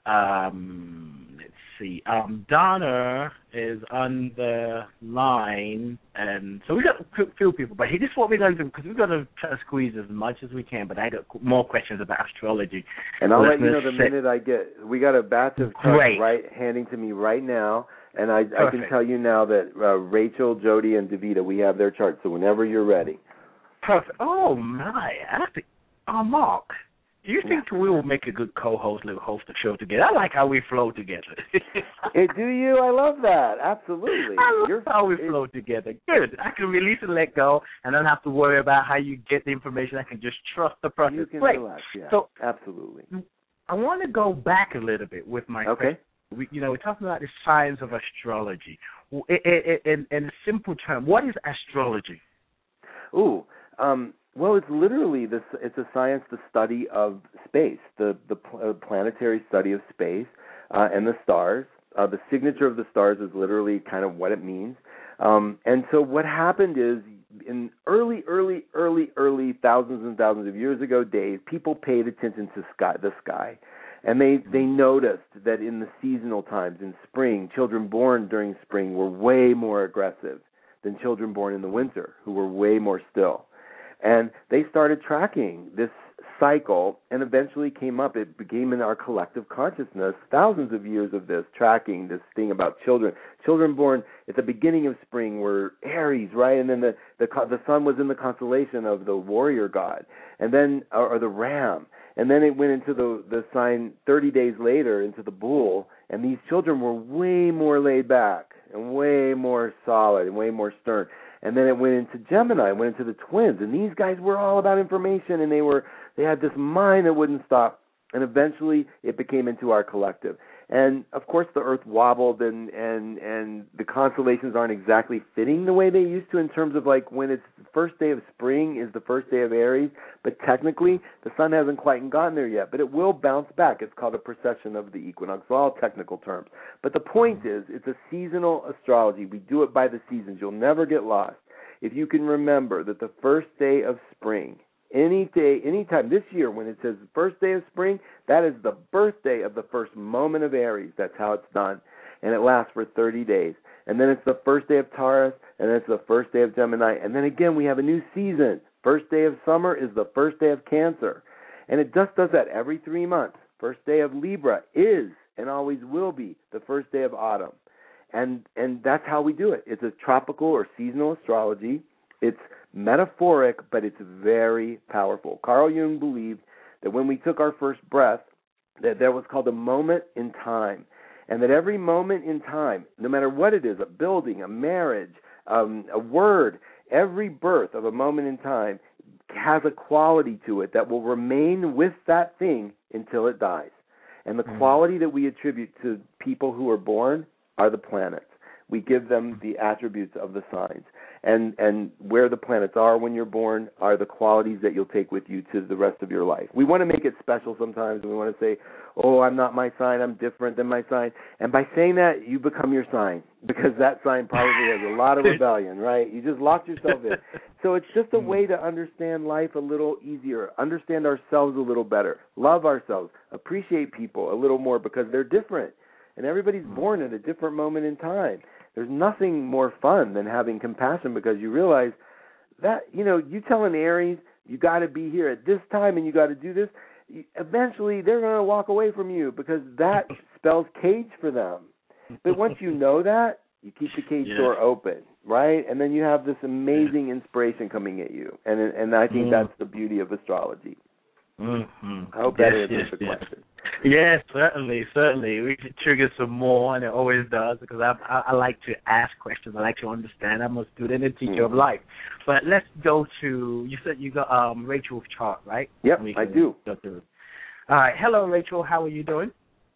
Speaker 12: let's see. Donna is on the line, and so we got a few people. But this is what we're going to do because we're going to try to squeeze as much as we can. But I got more questions about astrology.
Speaker 11: And I'll let you know the minute I get. We got a batch of charts handing to me right now, and I can tell you now that Rachel, Jody, and Davita, we have their charts. So whenever you're ready.
Speaker 12: Perfect. Oh my! Mark. Do you think we will make a good co-host, host the show together? I like how we flow together.
Speaker 11: Hey, do you? I love that. Absolutely.
Speaker 12: I love how we flow together. Good. I can release and let go, and don't have to worry about how you get the information. I can just trust the process.
Speaker 11: You can
Speaker 12: Great.
Speaker 11: relax. Yeah.
Speaker 12: So,
Speaker 11: absolutely.
Speaker 12: I want to go back a little bit with my question. We're talking about the science of astrology. In a simple term, what is astrology?
Speaker 11: Well, it's literally this. It's a science, the study of space, the planetary study of space and the stars. The signature of the stars is literally kind of what it means. And so what happened is, in early thousands and thousands of years ago days, people paid attention to the sky. And they noticed that in the seasonal times, in spring, children born during spring were way more aggressive than children born in the winter, who were way more still. And they started tracking this cycle, and eventually it became in our collective consciousness, thousands of years of this, tracking this thing about children. Children born at the beginning of spring were Aries, right? And then the sun was in the constellation of the warrior god, and then or the ram. And then it went into the sign 30 days later into the bull, and these children were way more laid back and way more solid and way more stern. And then it went into Gemini, went into the twins, and these guys were all about information, and they had this mind that wouldn't stop, and eventually it became into our collective. And of course the Earth wobbled, and the constellations aren't exactly fitting the way they used to, in terms of like when it's the first day of spring is the first day of Aries, but technically the sun hasn't quite gotten there yet, but it will bounce back. It's called a precession of the equinox, all technical terms. But the point is, it's a seasonal astrology. We do it by the seasons. You'll never get lost. If you can remember that the first day of spring, anytime this year when it says the first day of spring, that is the birthday of the first moment of Aries. That's how it's done. And it lasts for 30 days. And then it's the first day of Taurus, and then it's the first day of Gemini. And then again, we have a new season. First day of summer is the first day of Cancer. And it just does that every 3 months. First day of Libra is and always will be the first day of autumn. And that's how we do it. It's a tropical or seasonal astrology. It's metaphoric, but it's very powerful. Carl Jung believed that when we took our first breath, that there was called a moment in time, and that every moment in time, no matter what it is, a building, a marriage, a word, every birth of a moment in time has a quality to it that will remain with that thing until it dies. And the quality that we attribute to people who are born are the planets. We give them the attributes of the signs. And where the planets are when you're born are the qualities that you'll take with you to the rest of your life. We want to make it special sometimes, and we want to say, oh, I'm not my sign, I'm different than my sign. And by saying that, you become your sign, because that sign probably has a lot of rebellion, right? You just locked yourself in. So it's just a way to understand life a little easier, understand ourselves a little better, love ourselves, appreciate people a little more, because they're different. And everybody's born at a different moment in time. There's nothing more fun than having compassion, because you realize that, you tell an Aries, you got to be here at this time and you got to do this, eventually they're going to walk away from you, because that spells cage for them. But once you know that, you keep the cage door open, right? And then you have this amazing inspiration coming at you. And I think that's the beauty of astrology.
Speaker 12: Mm-hmm.
Speaker 11: I hope that answers the question.
Speaker 12: Yes, certainly. We should trigger some more, and it always does, because I like to ask questions. I like to understand. I'm a student and teacher of life. But let's go to, you said you got Rachel's chart, right?
Speaker 11: Yep, I do.
Speaker 12: Go through. All right. Hello, Rachel. How are you doing?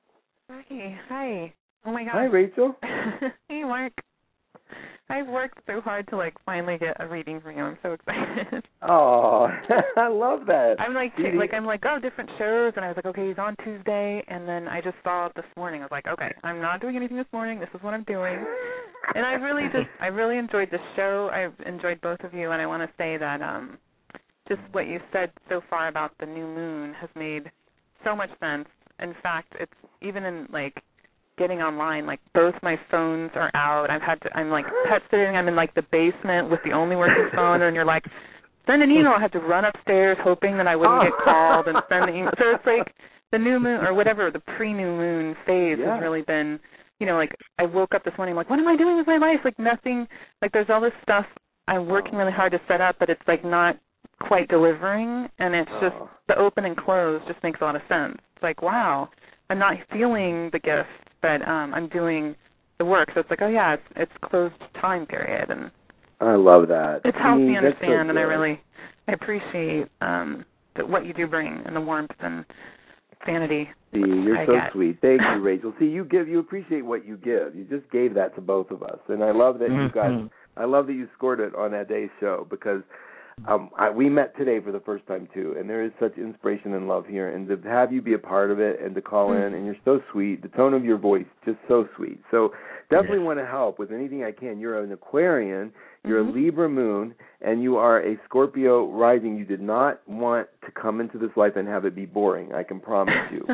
Speaker 16: Hi. Oh, my God.
Speaker 11: Hi, Rachel.
Speaker 16: Hey, Mark. I've worked so hard to finally get a reading from you. I'm so excited.
Speaker 11: Oh, I love that.
Speaker 16: I'm different shows, and I was like, okay, he's on Tuesday, and then I just saw it this morning. I was like, okay, I'm not doing anything this morning. This is what I'm doing. And I really enjoyed the show. I've enjoyed both of you, and I want to say that just what you said so far about the new moon has made so much sense. In fact, it's even in getting online, both my phones are out. I'm pet sitting. I'm in the basement with the only working phone, and you're send an email. I had to run upstairs hoping that I wouldn't get called and send the email. So it's the new moon, or whatever, the pre-new moon phase has really been, I woke up this morning, what am I doing with my life? Nothing, there's all this stuff I'm working really hard to set up, but it's not quite delivering, and it's just the open and close just makes a lot of sense. It's wow, I'm not feeling the gift, but I'm doing the work. So it's it's closed time period, and
Speaker 11: I love that.
Speaker 16: It's helped me understand, and I appreciate what you do bring, and the warmth and sanity.
Speaker 11: See, you're so sweet. Thank you, Rachel. See, you appreciate what you give. You just gave that to both of us, and I love that I love that you scored it on that day's show, because We met today for the first time, too, and there is such inspiration and love here. And to have you be a part of it and to call in, and you're so sweet. The tone of your voice, just so sweet. So definitely want to help with anything I can. You're an Aquarian. You're a Libra moon, and you are a Scorpio rising. You did not want to come into this life and have it be boring. I can promise you.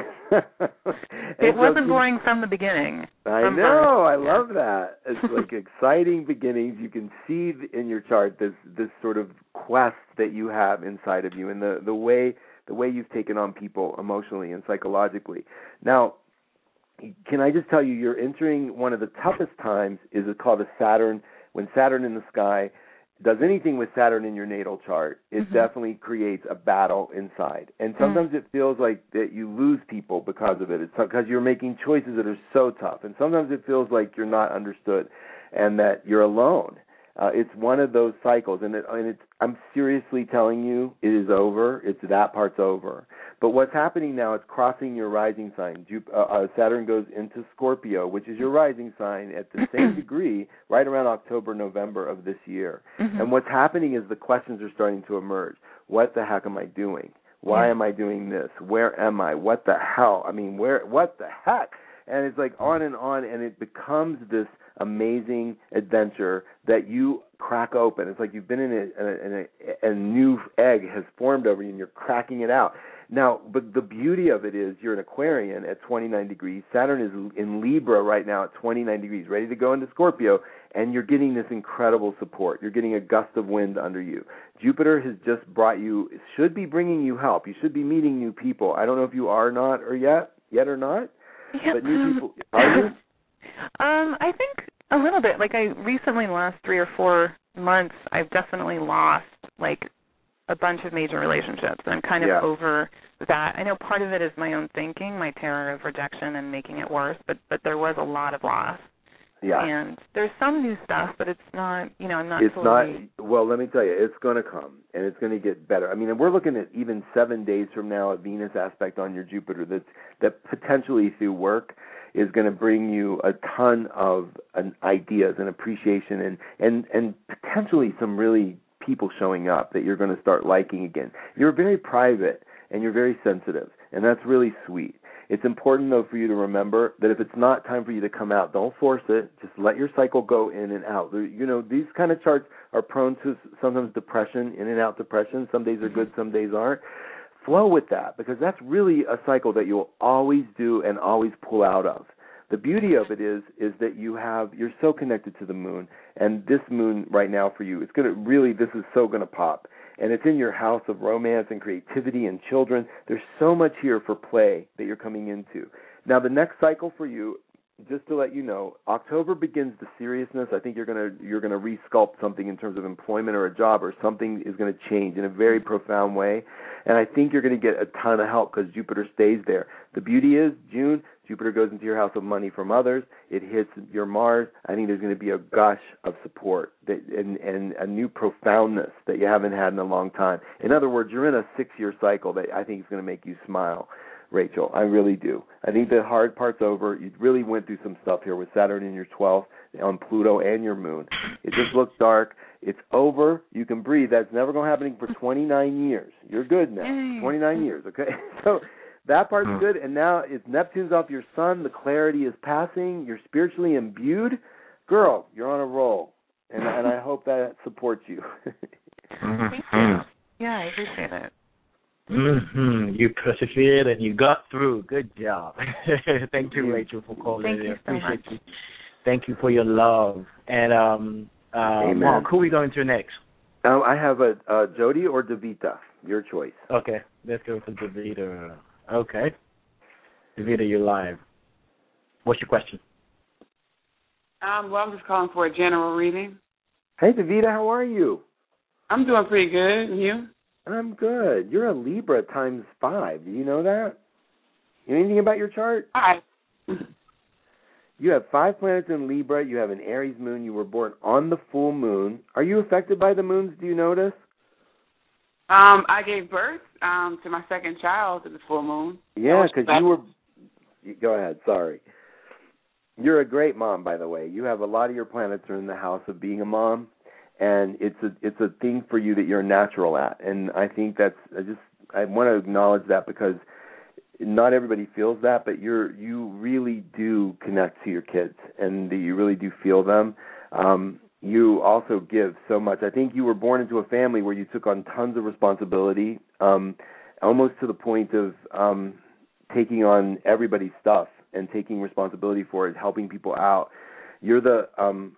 Speaker 16: It wasn't boring from the beginning.
Speaker 11: I know. I love that. It's like exciting beginnings. You can see in your chart this sort of quest that you have inside of you, and the way you've taken on people emotionally and psychologically. Now, can I just tell you, you're entering one of the toughest times. Is called a Saturn. When Saturn in the sky does anything with Saturn in your natal chart, it definitely creates a battle inside. And sometimes it feels like that you lose people because of it. It's because you're making choices that are so tough. And sometimes it feels like you're not understood and that you're alone. It's one of those cycles. And I'm seriously telling you, it is over. That part's over. But what's happening now, it's crossing your rising sign. Saturn goes into Scorpio, which is your rising sign, at the same degree right around October, November of this year. And what's happening is the questions are starting to emerge. What the heck am I doing? Why am I doing this? Where am I? What the hell? I mean, what the heck? And it's like on, and it becomes this amazing adventure that you crack open. It's like you've been in a new egg has formed over you, and you're cracking it out. Now, but the beauty of it is you're an Aquarian at 29 degrees. Saturn is in Libra right now at 29 degrees, ready to go into Scorpio, and you're getting this incredible support. You're getting a gust of wind under you. Jupiter has just should be bringing you help. You should be meeting new people. I don't know if you are not or yet or not, but new people. Are you?
Speaker 16: I think a little bit. Like I recently, in the last 3 or 4 months, I've definitely lost a bunch of major relationships, and I'm kind of over that. I know part of it is my own thinking, my terror of rejection and making it worse, but there was a lot of loss. Yeah. And there's some new stuff, but it's not, I'm not fully...
Speaker 11: Well, let me tell you, it's going to come, and it's going to get better. I mean, and we're looking at even 7 days from now a Venus aspect on your Jupiter that potentially through work is going to bring you a ton of ideas and appreciation and potentially some really people showing up that you're going to start liking again. You're very private and you're very sensitive, and that's really sweet. It's important, though, for you to remember that if it's not time for you to come out, don't force it. Just let your cycle go in and out. These kind of charts are prone to sometimes depression, in and out depression. Some days are good, some days aren't. Flow with that, because that's really a cycle that you'll always do and always pull out of. The beauty of it is that you're so connected to the moon, and this moon right now for you, this is so going to pop. And it's in your house of romance and creativity and children. There's so much here for play that you're coming into. Now, the next cycle for you, just to let you know, October begins the seriousness. I think you're gonna resculpt something in terms of employment or a job, or something is going to change in a very profound way. And I think you're going to get a ton of help because Jupiter stays there. The beauty is, June, Jupiter goes into your house of money from others. It hits your Mars. I think there's going to be a gush of support and a new profoundness that you haven't had in a long time. In other words, you're in a 6-year cycle that I think is going to make you smile, Rachel. I really do. I think the hard part's over. You really went through some stuff here with Saturn in your 12th, on Pluto and your moon. It just looks dark. It's over. You can breathe. That's never going to happen for 29 years. You're good now. 29 years, okay? So that part's good, and now it's Neptune's off your sun. The clarity is passing. You're spiritually imbued. Girl, you're on a roll, and I hope that supports you.
Speaker 16: Thank you. Yeah, I appreciate it.
Speaker 12: You persevered and you got through. Good job. Thank you, Rachel, for calling.
Speaker 16: Thank you so much.
Speaker 12: You. Thank you for your love. And Mark, who are we going to next?
Speaker 11: I have a Jody or Davita. Your choice.
Speaker 12: Okay, let's go for Davita. Okay. Davita, you're live. What's your question?
Speaker 17: Well, I'm just calling for a general reading.
Speaker 11: Hey, Davita, how are you?
Speaker 17: I'm doing pretty good. And you?
Speaker 11: I'm good. You're a Libra times 5. Do you know that? You know anything about your chart?
Speaker 17: Hi.
Speaker 11: You have 5 planets in Libra. You have an Aries moon. You were born on the full moon. Are you affected by the moons? Do you notice?
Speaker 17: I gave birth to my second child to the full moon.
Speaker 11: Yeah, because you were... Go ahead. Sorry. You're a great mom, by the way. You have a lot of your planets are in the house of being a mom. and it's a thing for you that you're natural at. And I think I want to acknowledge that, because not everybody feels that, but you really do connect to your kids, and you really do feel them. You also give so much. I think you were born into a family where you took on tons of responsibility, almost to the point of taking on everybody's stuff and taking responsibility for it, helping people out. You're the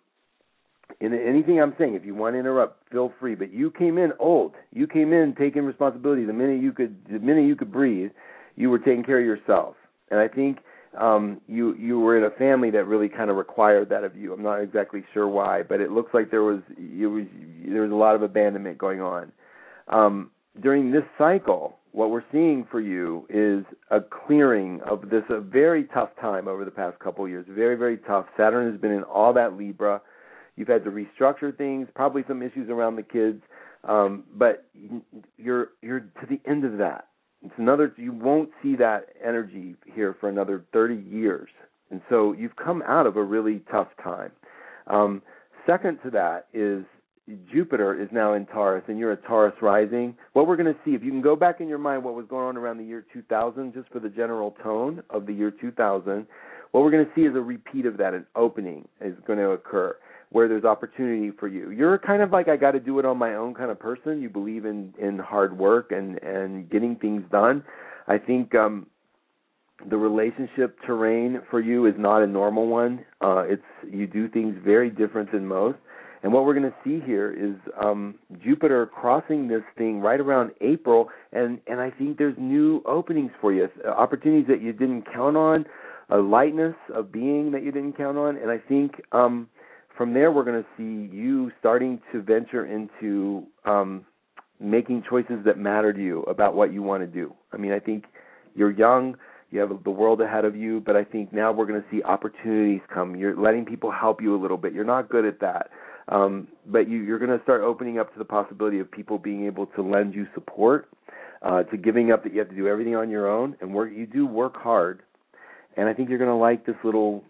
Speaker 11: in anything I'm saying, if you want to interrupt, feel free. But you came in old. You came in taking responsibility. The minute you could breathe, you were taking care of yourself. And I think you were in a family that really kind of required that of you. I'm not exactly sure why, but it looks like there was a lot of abandonment going on. During this cycle, what we're seeing for you is a clearing of this, a very tough time over the past couple of years. Very, very tough. Saturn has been in all that Libra. You've had to restructure things, probably some issues around the kids, but you're to the end of that. You won't see that energy here for another 30 years. And so you've come out of a really tough time. Second to that is Jupiter is now in Taurus, and you're a Taurus rising. What we're going to see, if you can go back in your mind what was going on around the year 2000, just for the general tone of the year 2000, what we're going to see is a repeat of that. An opening is going to occur where there's opportunity for you. You're kind of like, I got to do it on my own kind of person. You believe in hard work and getting things done. I think the relationship terrain for you is not a normal one. You do things very different than most. And what we're going to see here is Jupiter crossing this thing right around April, and I think there's new openings for you, opportunities that you didn't count on, a lightness of being that you didn't count on. And I think from there we're going to see you starting to venture into making choices that matter to you about what you want to do. I mean, I think you're young. You have the world ahead of you, but I think now we're going to see opportunities come. You're letting people help you a little bit. You're not good at that. But you're going to start opening up to the possibility of people being able to lend you support, to giving up that you have to do everything on your own, and you do work hard. And I think you're going to like this little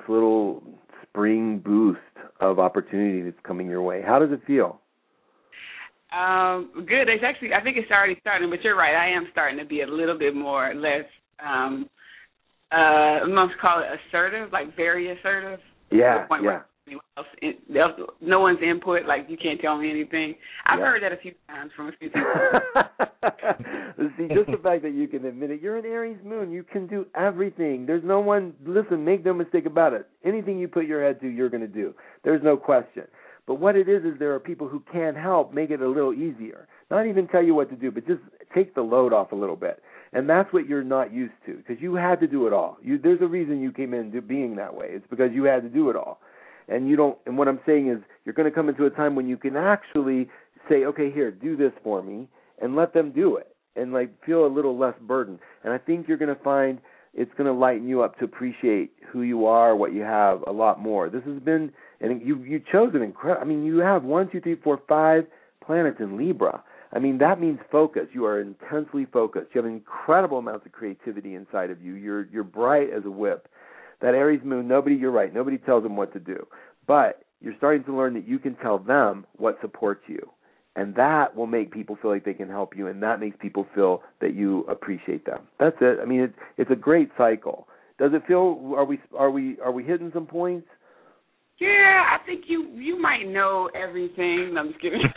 Speaker 11: spring boost of opportunity that's coming your way. How does it feel?
Speaker 17: Good. It's actually, I think it's already starting, but you're right. I am starting to be a little bit less, most call it assertive, like very assertive.
Speaker 11: Yeah,
Speaker 17: no one's input, like you can't tell me anything. I've heard that a few times from a few people.
Speaker 11: See, just the fact that you can admit it, you're an Aries moon. You can do everything. There's no one, listen, make no mistake about it. Anything you put your head to, you're going to do. There's no question. But what it is there are people who can help make it a little easier. Not even tell you what to do, but just take the load off a little bit. And that's what you're not used to, because you had to do it all. There's a reason you came into being that way. It's because you had to do it all. And you don't. And what I'm saying is, you're going to come into a time when you can actually say, okay, here, do this for me, and let them do it, and feel a little less burden. And I think you're going to find it's going to lighten you up to appreciate who you are, what you have, a lot more. This has been, and you chose an incredible. I mean, you have 1, 2, 3, 4, 5 planets in Libra. I mean, that means focus. You are intensely focused. You have incredible amounts of creativity inside of you. You're bright as a whip. That Aries moon, you're right, nobody tells them what to do. But you're starting to learn that you can tell them what supports you. And that will make people feel like they can help you, and that makes people feel that you appreciate them. That's it. I mean, it's a great cycle. Does it feel, are we hitting some points?
Speaker 17: Yeah, I think you might know everything. I'm just kidding.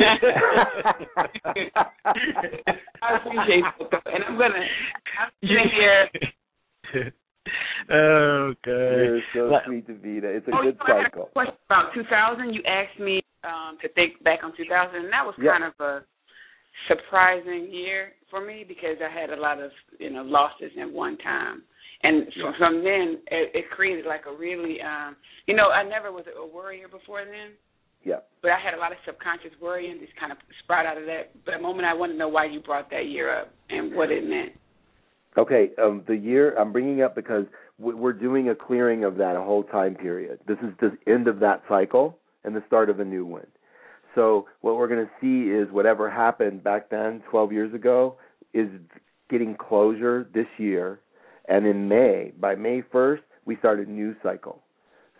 Speaker 17: I appreciate it, and I'm sitting here.
Speaker 11: Oh, good. You're so sweet to be there. It's a good cycle. I had a
Speaker 17: question about 2000. You asked me to think back on 2000, and that was kind of a surprising year for me because I had a lot of losses at one time. And from then, it created like a really, I never was a worrier before then.
Speaker 11: Yeah.
Speaker 17: But I had a lot of subconscious worry and just kind of sprout out of that moment. I want to know why you brought that year up and what it meant.
Speaker 11: Okay, the year I'm bringing up because we're doing a clearing of that whole time period. This is the end of that cycle and the start of a new one. So what we're going to see is whatever happened back then, 12 years ago, is getting closure this year. And in by May 1st, we start a new cycle.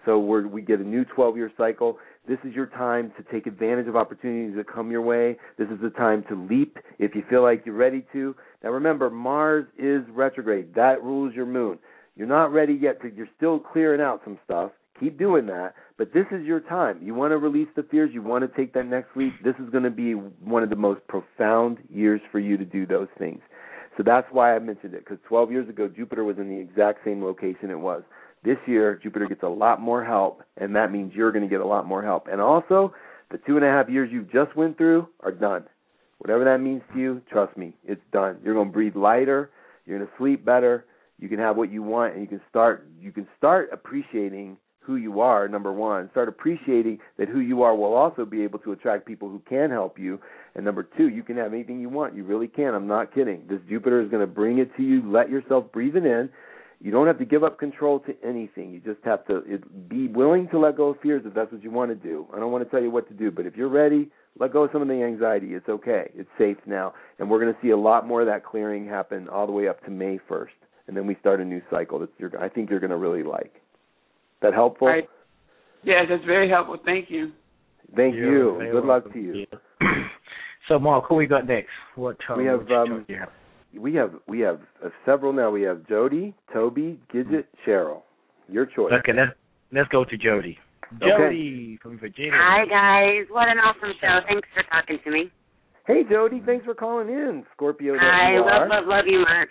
Speaker 11: So we get a new 12-year cycle. This is your time to take advantage of opportunities that come your way. This is the time to leap if you feel like you're ready to. Now remember, Mars is retrograde. That rules your moon. You're not ready yet. You're still clearing out some stuff. Keep doing that. But this is your time. You want to release the fears. You want to take that next leap. This is going to be one of the most profound years for you to do those things. So that's why I mentioned it, because 12 years ago, Jupiter was in the exact same location it was. This year, Jupiter gets a lot more help, and that means you're going to get a lot more help. And also, the 2.5 years you just went through are done. Whatever that means to you, trust me, it's done. You're going to breathe lighter. You're going to sleep better. You can have what you want, and you can start appreciating who you are, number one. Start appreciating that who you are will also be able to attract people who can help you. And number two, you can have anything you want. You really can. I'm not kidding. This Jupiter is going to bring it to you. Let yourself breathe it in. You don't have to give up control to anything. You just have to be willing to let go of fears if that's what you want to do. I don't want to tell you what to do, but if you're ready, let go of some of the anxiety. It's okay. It's safe now. And we're going to see a lot more of that clearing happen all the way up to May 1st. And then we start a new cycle that I think you're going to really like. That helpful?
Speaker 17: Yes, that's very helpful. Thank you.
Speaker 11: Thank you. Good luck to you.
Speaker 12: So, Mark, who we got next? What
Speaker 11: we have? We have several now. We have Jody, Toby, Gidget, Cheryl. Your choice.
Speaker 12: Okay, let's go to Jody. Jody from Virginia.
Speaker 18: Hi, guys. What an awesome show. Thanks for talking to me.
Speaker 11: Hey, Jody. Thanks for calling in, Scorpio.
Speaker 18: I love you, Mark.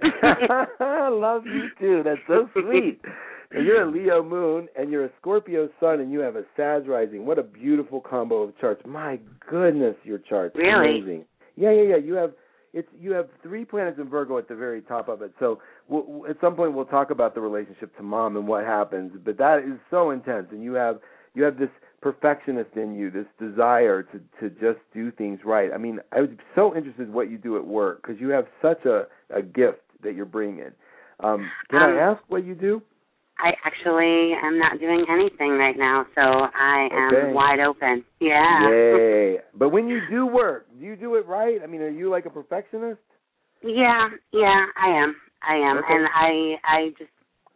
Speaker 11: I love you, too. That's so sweet. And you're a Leo moon, and you're a Scorpio sun, and you have a Sag rising. What a beautiful combo of charts. My goodness, your chart's amazing. Yeah. You have 3 planets in Virgo at the very top of it. So at some point we'll talk about the relationship to mom and what happens. But that is so intense, and you have this perfectionist in you, this desire to just do things right. I mean, I was so interested in what you do at work because you have such a gift that you're bringing. Can I ask what you do?
Speaker 18: I actually am not doing anything right now, so I am wide open. Yeah.
Speaker 11: Yay. But when you do work, do you do it right? I mean, are you like a perfectionist?
Speaker 18: Yeah, I am. Okay. And I just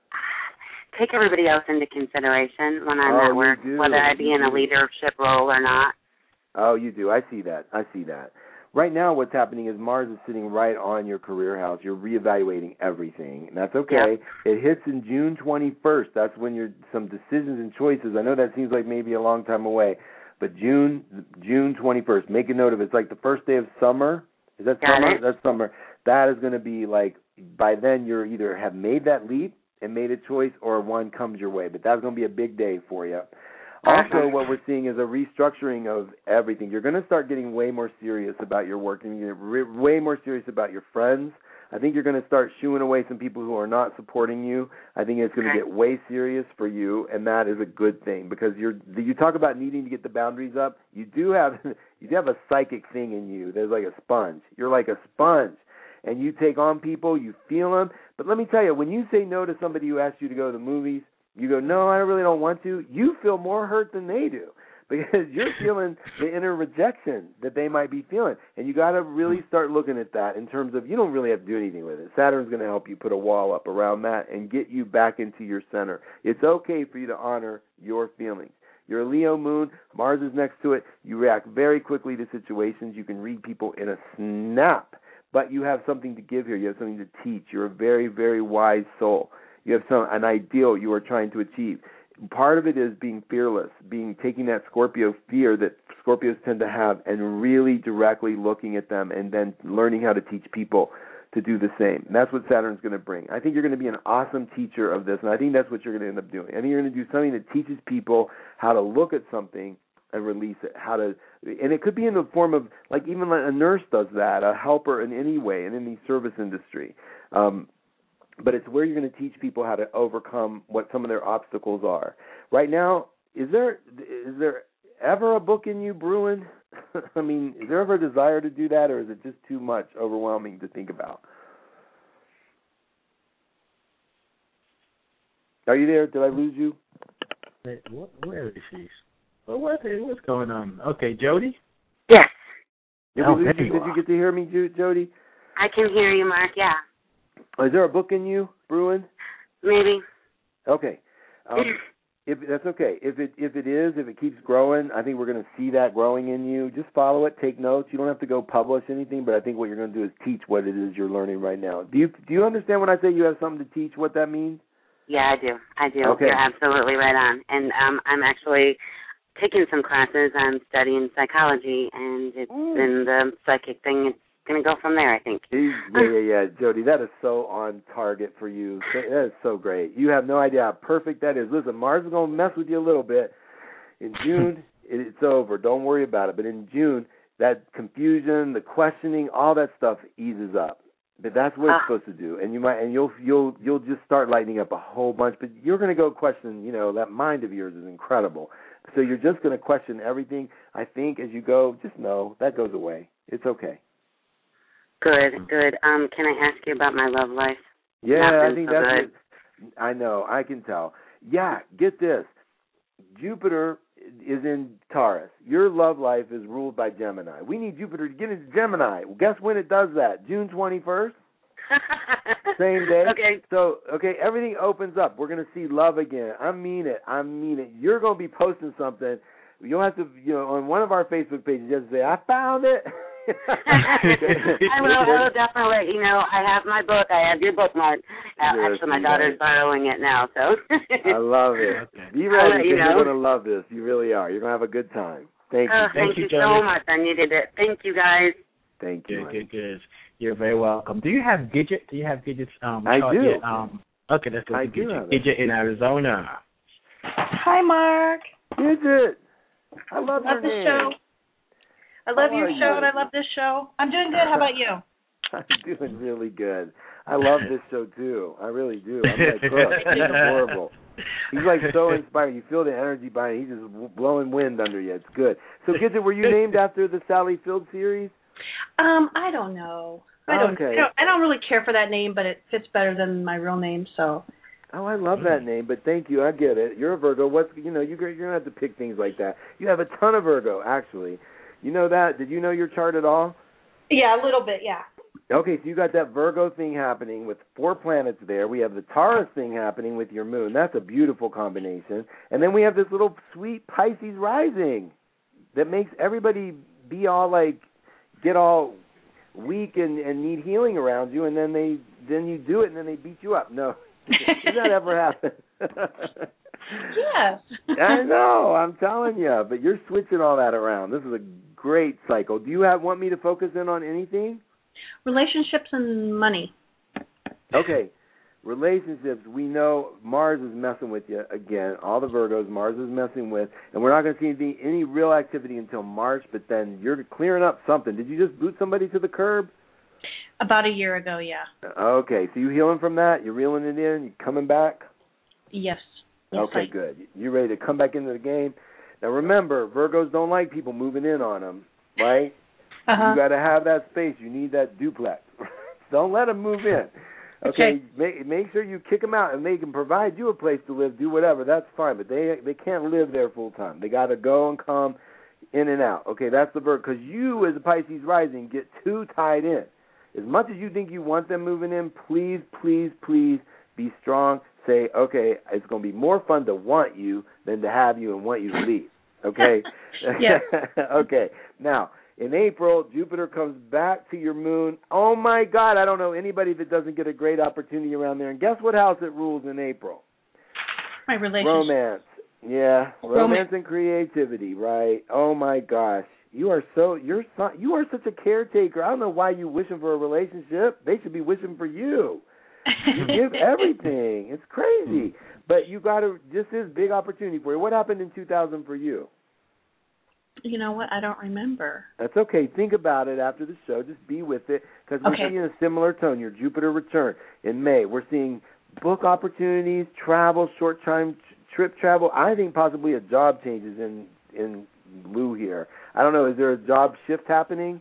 Speaker 18: take everybody else into consideration when I'm at work, whether I be in a leadership role or not.
Speaker 11: Oh, you do. I see that. Right now what's happening is Mars is sitting right on your career house. You're reevaluating everything, and that's okay. Yep. It hits in June 21st. That's when some decisions and choices. I know that seems like maybe a long time away, but June 21st. Make a note of it. It's like the first day of summer. Is that summer? That's summer. That is going to be like, by then you're either have made that leap and made a choice or one comes your way. But that's going to be a big day for you. Also, what we're seeing is a restructuring of everything. You're going to start getting way more serious about your work, and you're way more serious about your friends. I think you're going to start shooing away some people who are not supporting you. I think it's going to get way serious for you, and that is a good thing because you talk about needing to get the boundaries up. You have a psychic thing in you. There's like a sponge. You're like a sponge, and you take on people. You feel them. But let me tell you, when you say no to somebody who asks you to go to the movies, you go, no, I really don't want to. You feel more hurt than they do because you're feeling the inner rejection that they might be feeling. And you got to really start looking at that in terms of you don't really have to do anything with it. Saturn's going to help you put a wall up around that and get you back into your center. It's okay for you to honor your feelings. You're a Leo moon. Mars is next to it. You react very quickly to situations. You can read people in a snap. But you have something to give here. You have something to teach. You're a very, very wise soul. You have an ideal you are trying to achieve. Part of it is being fearless, taking that Scorpio fear that Scorpios tend to have and really directly looking at them and then learning how to teach people to do the same. And that's what Saturn's going to bring. I think you're going to be an awesome teacher of this, and I think that's what you're going to end up doing. I think you're going to do something that teaches people how to look at something and release it, and it could be in the form of, like even a nurse does that, a helper in any way, in any service industry. But it's where you're going to teach people how to overcome what some of their obstacles are. Right now, is there ever a book in you brewing? I mean, is there ever a desire to do that, or is it just too much overwhelming to think about? Are you there? Did I lose you?
Speaker 12: Where is she? What's going on? Okay, Jody?
Speaker 18: Yes.
Speaker 11: Did you get to hear me, Jody?
Speaker 18: I can hear you, Mark, yeah.
Speaker 11: Is there a book in you brewing?
Speaker 18: Maybe.
Speaker 11: Okay. If that's okay. If it keeps growing, I think we're going to see that growing in you. Just follow it, take notes. You don't have to go publish anything, but I think what you're going to do is teach what it is you're learning right now. Do you understand when I say you have something to teach, what that means?
Speaker 18: Yeah, I do.
Speaker 11: Okay.
Speaker 18: You're absolutely right on. And I'm actually taking some classes. I'm studying psychology, and it's in the psychic thing. It's going to go from there, I think.
Speaker 11: Yeah, Jody, that is so on target for you. That is so great. You have no idea how perfect that is. Listen, Mars is going to mess with you a little bit. In June, it's over. Don't worry about it. But in June, that confusion, the questioning, all that stuff eases up. But that's what it's supposed to do. And you'll just start lightening up a whole bunch. But you're going to go question. That mind of yours is incredible. So you're just going to question everything. I think as you go, just know that goes away. It's okay.
Speaker 18: Good. Can I ask you about my love life?
Speaker 11: Yeah, I think that's it. I know. I can tell. Yeah, get this. Jupiter is in Taurus. Your love life is ruled by Gemini. We need Jupiter to get into Gemini. Guess when it does that? June 21st? Same day.
Speaker 18: Okay.
Speaker 11: So, everything opens up. We're going to see love again. I mean it. You're going to be posting something. You'll have to, on one of our Facebook pages, you have to say, I found it.
Speaker 18: I will definitely. I have my book. I have your bookmark. Actually, my daughter's borrowing it now. So
Speaker 11: I love it. Okay. Be ready because you're going to love this. You really are. You're going to have a good time. Thank you.
Speaker 18: Thank you so much. I needed it. Thank you, guys.
Speaker 11: Thank you.
Speaker 12: Good. You're very welcome. Do you have Gidget?
Speaker 11: I do.
Speaker 12: Yet? Okay, let's go to Gidget. Gidget in Arizona.
Speaker 19: Hi, Mark.
Speaker 11: Gidget. I love your
Speaker 19: this
Speaker 11: name.
Speaker 19: show. I love your show, and I love this show. I'm doing good. How about you?
Speaker 11: I'm doing really good. I love this show, too. I really do. I'm like, look, he's horrible. He's like so inspiring. You feel the energy behind him. He's just blowing wind under you. It's good. So, Gidget, were you named after the Sally Field series?
Speaker 19: I don't know. I don't really care for that name, but it fits better than my real name, so.
Speaker 11: Oh, I love that name, but thank you. I get it. You're a Virgo. You're going to have to pick things like that. You have a ton of Virgo, actually. You know that? Did you know your chart at all?
Speaker 19: Yeah, a little bit, yeah.
Speaker 11: Okay, so you got that Virgo thing happening with 4 planets there. We have the Taurus thing happening with your moon. That's a beautiful combination. And then we have this little sweet Pisces rising that makes everybody be all like, get all weak and need healing around you, and then you do it, and then they beat you up. No. Does that ever happen?
Speaker 19: Yes.
Speaker 11: I know, I'm telling you. But you're switching all that around. This is a great cycle. Do you want me to focus in on anything?
Speaker 19: Relationships and money.
Speaker 11: Okay. Relationships, we know Mars is messing with you again. All the Virgos, Mars is messing with. And we're not going to see any real activity until March, but then you're clearing up something. Did you just boot somebody to the curb?
Speaker 19: About a year ago, yeah.
Speaker 11: Okay, so you healing from that? You're reeling it in? You coming back?
Speaker 19: Yes.
Speaker 11: Okay, good. You ready to come back into the game? Now, remember, Virgos don't like people moving in on them, right?
Speaker 19: Uh-huh.
Speaker 11: You got to have that space. You need that duplex. Don't let them move in. Okay. Make sure you kick them out, and they can provide you a place to live, do whatever. That's fine, but they can't live there full time. They got to go and come in and out. Okay, that's the Virgo. Because you, as a Pisces rising, get too tied in. As much as you think you want them moving in, please, please, please be strong. Say, okay, it's going to be more fun to want you than to have you and want you to leave. Okay?
Speaker 19: Yes.
Speaker 11: Okay. Now, in April, Jupiter comes back to your moon. Oh, my God, I don't know anybody that doesn't get a great opportunity around there. And guess what house it rules in April?
Speaker 19: My relationship.
Speaker 11: Romance. Yeah, romance and creativity, right? Oh, my gosh. You are such a caretaker. I don't know why you're wishing for a relationship. They should be wishing for you. You give everything. It's crazy. But you got to, this is big opportunity for you. What happened in 2000 for you?
Speaker 19: You know what? I don't remember.
Speaker 11: That's okay. Think about it after the show. Just be with it because we're seeing a similar tone. Your Jupiter return in May. We're seeing book opportunities, travel, short-time trip travel. I think possibly a job changes in Lou here. I don't know. Is there a job shift happening?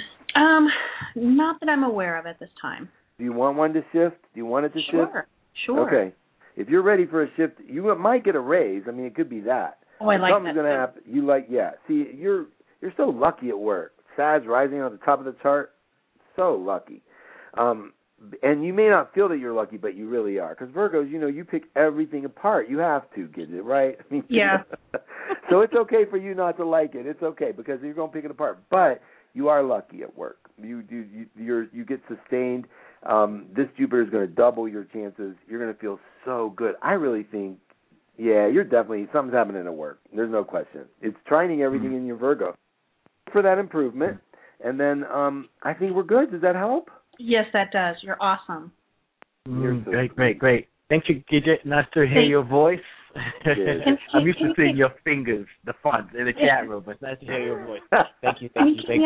Speaker 19: Not that I'm aware of at this time.
Speaker 11: Do you want one to shift? Do you want it to shift?
Speaker 19: Sure.
Speaker 11: Okay. If you're ready for a shift, you might get a raise. I mean, it could be that.
Speaker 19: Oh, I like
Speaker 11: Something's going to happen. You like, yeah. See, you're so lucky at work. Sag rising on the top of the chart, so lucky. and you may not feel that you're lucky, but you really are. Because Virgos, you pick everything apart. You have to get it right. I mean,
Speaker 19: yeah.
Speaker 11: So it's okay for you not to like it. It's okay because you're going to pick it apart. But you are lucky at work. You get sustained. This Jupiter is going to double your chances. You're going to feel so good. I really think, you're definitely, something's happening at work. There's no question. It's trining everything in your Virgo for that improvement. And then I think we're good. Does that help?
Speaker 19: Yes, that does. You're awesome.
Speaker 12: Great. Thank you, Gidget. Nice to hear your voice. I'm used to seeing your fingers, the font in the chat room, but it's nice to hear your voice. Thank you.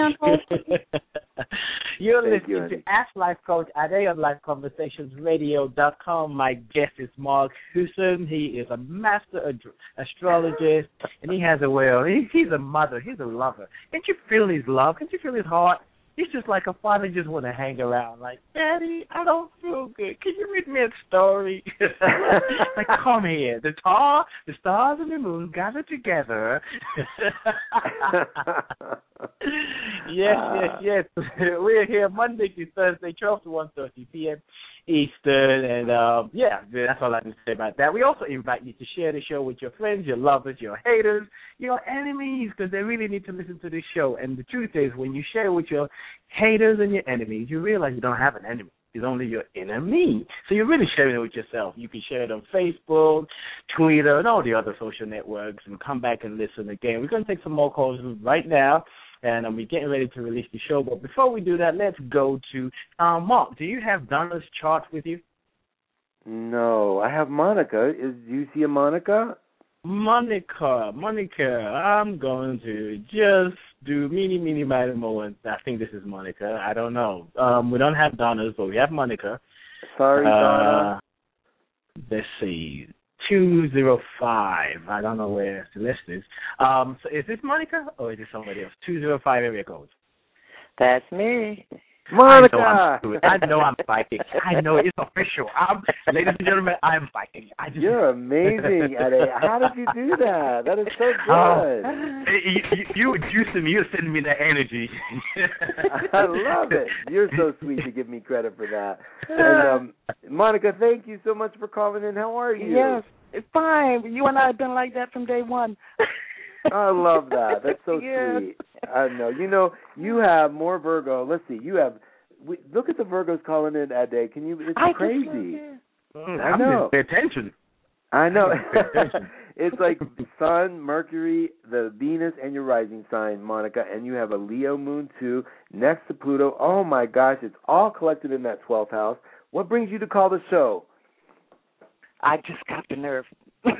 Speaker 12: You're listening to Ask Life Coach Ade on LifeConversationsRadio.com. My guest is Mark Hewson. He is a master astrologist, and he has a he's a mother. He's a lover. Can't you feel his love? Can't you feel his heart? He's just like a father, just want to hang around. Like, Daddy, I don't feel good. Can you read me a story? Like, come here. The stars and the moon gather together. Yes. We're here Monday to Thursday, 12 to 1:30 p.m. Eastern, and that's all I can say about that. We also invite you to share the show with your friends, your lovers, your haters, your enemies, because they really need to listen to this show. And the truth is, when you share with your haters and your enemies, you realize you don't have an enemy. It's only your enemy. So you're really sharing it with yourself. You can share it on Facebook, Twitter, and all the other social networks, and come back and listen again. We're going to take some more calls right now. And we're getting ready to release the show. But before we do that, let's go to Mark. Do you have Donna's chart with you?
Speaker 11: No, I have Monica. Do you see a Monica?
Speaker 12: Monica, I'm going to just do meeny, miny, mo. I think this is Monica. I don't know. We don't have Donna's, but we have Monica.
Speaker 11: Sorry, Donna.
Speaker 12: Let's see. 205. I don't know where the list is. So is this Monica or is it somebody else? 205 area code.
Speaker 20: That's me.
Speaker 11: Monica!
Speaker 12: I know I'm psychic. I know it's official. Ladies and gentlemen, I'm psychic.
Speaker 11: You're amazing, Ade. How did you do that? That is so good.
Speaker 12: You were juicing me. You're sending me that energy.
Speaker 11: I love it. You're so sweet to give me credit for that. And Monica, thank you so much for calling in. How are you?
Speaker 20: Yes, it's fine. You and I have been like that from day one.
Speaker 11: I love that. That's so sweet. I know. You have more Virgo. Let's see. Look at the Virgos calling in that day. Can you? It's crazy. I know.
Speaker 12: Pay attention.
Speaker 11: I know. It's like Sun, Mercury, the Venus, and your rising sign, Monica, and you have a Leo moon too, next to Pluto. Oh my gosh, it's all collected in that 12th house. What brings you to call the show?
Speaker 20: I just got the nerve.
Speaker 11: It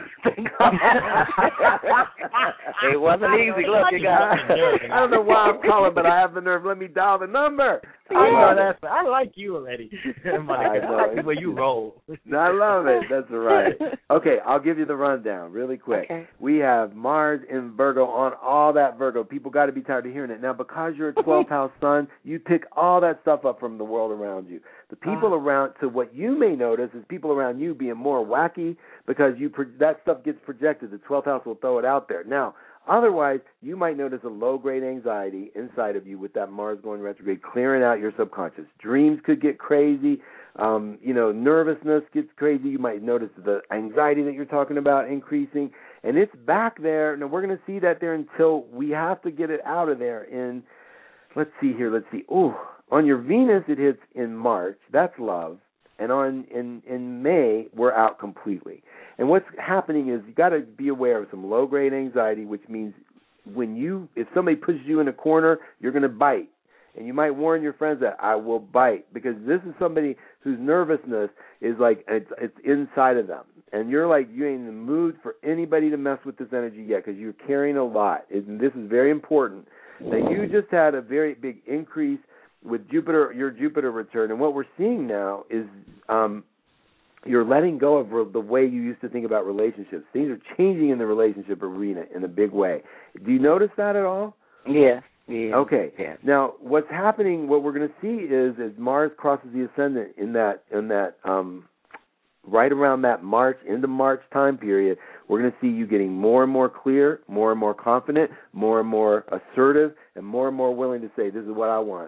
Speaker 20: wasn't easy. Look, you got.
Speaker 11: I don't know why I'm calling, but I have the nerve. Let me dial the number.
Speaker 12: I like you already. I like the way you roll.
Speaker 11: I love it. That's right. Okay, I'll give you the rundown really quick.
Speaker 20: Okay.
Speaker 11: We have Mars in Virgo on all that Virgo. People got to be tired of hearing it. Now, because you're a 12th house sun, you pick all that stuff up from the world around you. The people around, so what you may notice is people around you being more wacky because that stuff gets projected. The 12th house will throw it out there. Now, otherwise, you might notice a low-grade anxiety inside of you with that Mars going retrograde, clearing out your subconscious. Dreams could get crazy. Nervousness gets crazy. You might notice the anxiety that you're talking about increasing. And it's back there. Now, we're going to see that there until we have to get it out of there in, let's see. On your Venus, it hits in March. That's love. And in May, we're out completely. And what's happening is you got to be aware of some low-grade anxiety, which means if somebody pushes you in a corner, you're going to bite. And you might warn your friends that I will bite, because this is somebody whose nervousness is like it's inside of them. And you're like, you ain't in the mood for anybody to mess with this energy yet because you're carrying a lot. And this is very important. Now, you just had a very big increase with Jupiter, your Jupiter return, and what we're seeing now is you're letting go of the way you used to think about relationships. Things are changing in the relationship arena in a big way. Do you notice that at all?
Speaker 20: Yeah.
Speaker 11: Okay.
Speaker 20: Yeah.
Speaker 11: Now, what's happening? What we're going to see is as Mars crosses the ascendant in that right around that end of March time period, we're going to see you getting more and more clear, more and more confident, more and more assertive, and more willing to say, "This is what I want."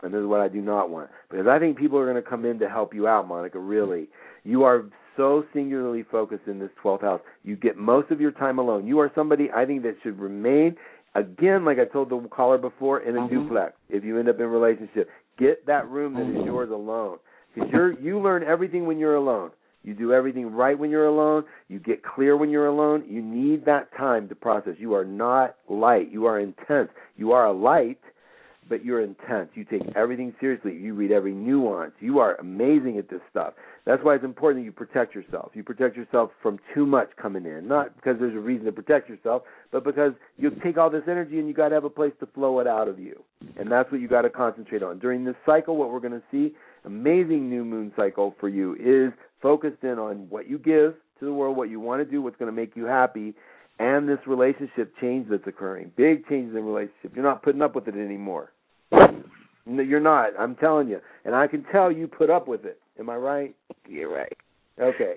Speaker 11: And this is what I do not want. Because I think people are going to come in to help you out, Monica, really. You are so singularly focused in this 12th house. You get most of your time alone. You are somebody, I think, that should remain, again, like I told the caller before, in a duplex. If you end up in a relationship, get that room that is yours alone. Because you learn everything when you're alone. You do everything right when you're alone. You get clear when you're alone. You need that time to process. You are not light. You are intense. You are a light, but you're intense. You take everything seriously. You read every nuance. You are amazing at this stuff. That's why it's important that you protect yourself. You protect yourself from too much coming in, not because there's a reason to protect yourself, but because you take all this energy and you got to have a place to flow it out of you. And that's what you got to concentrate on. During this cycle, what we're going to see, amazing new moon cycle for you, is focused in on what you give to the world, what you want to do, what's going to make you happy, and this relationship change that's occurring. Big changes in relationship. You're not putting up with it anymore. No, you're not. I'm telling you. And I can tell you put up with it. Am I right?
Speaker 20: You're right.
Speaker 11: Okay.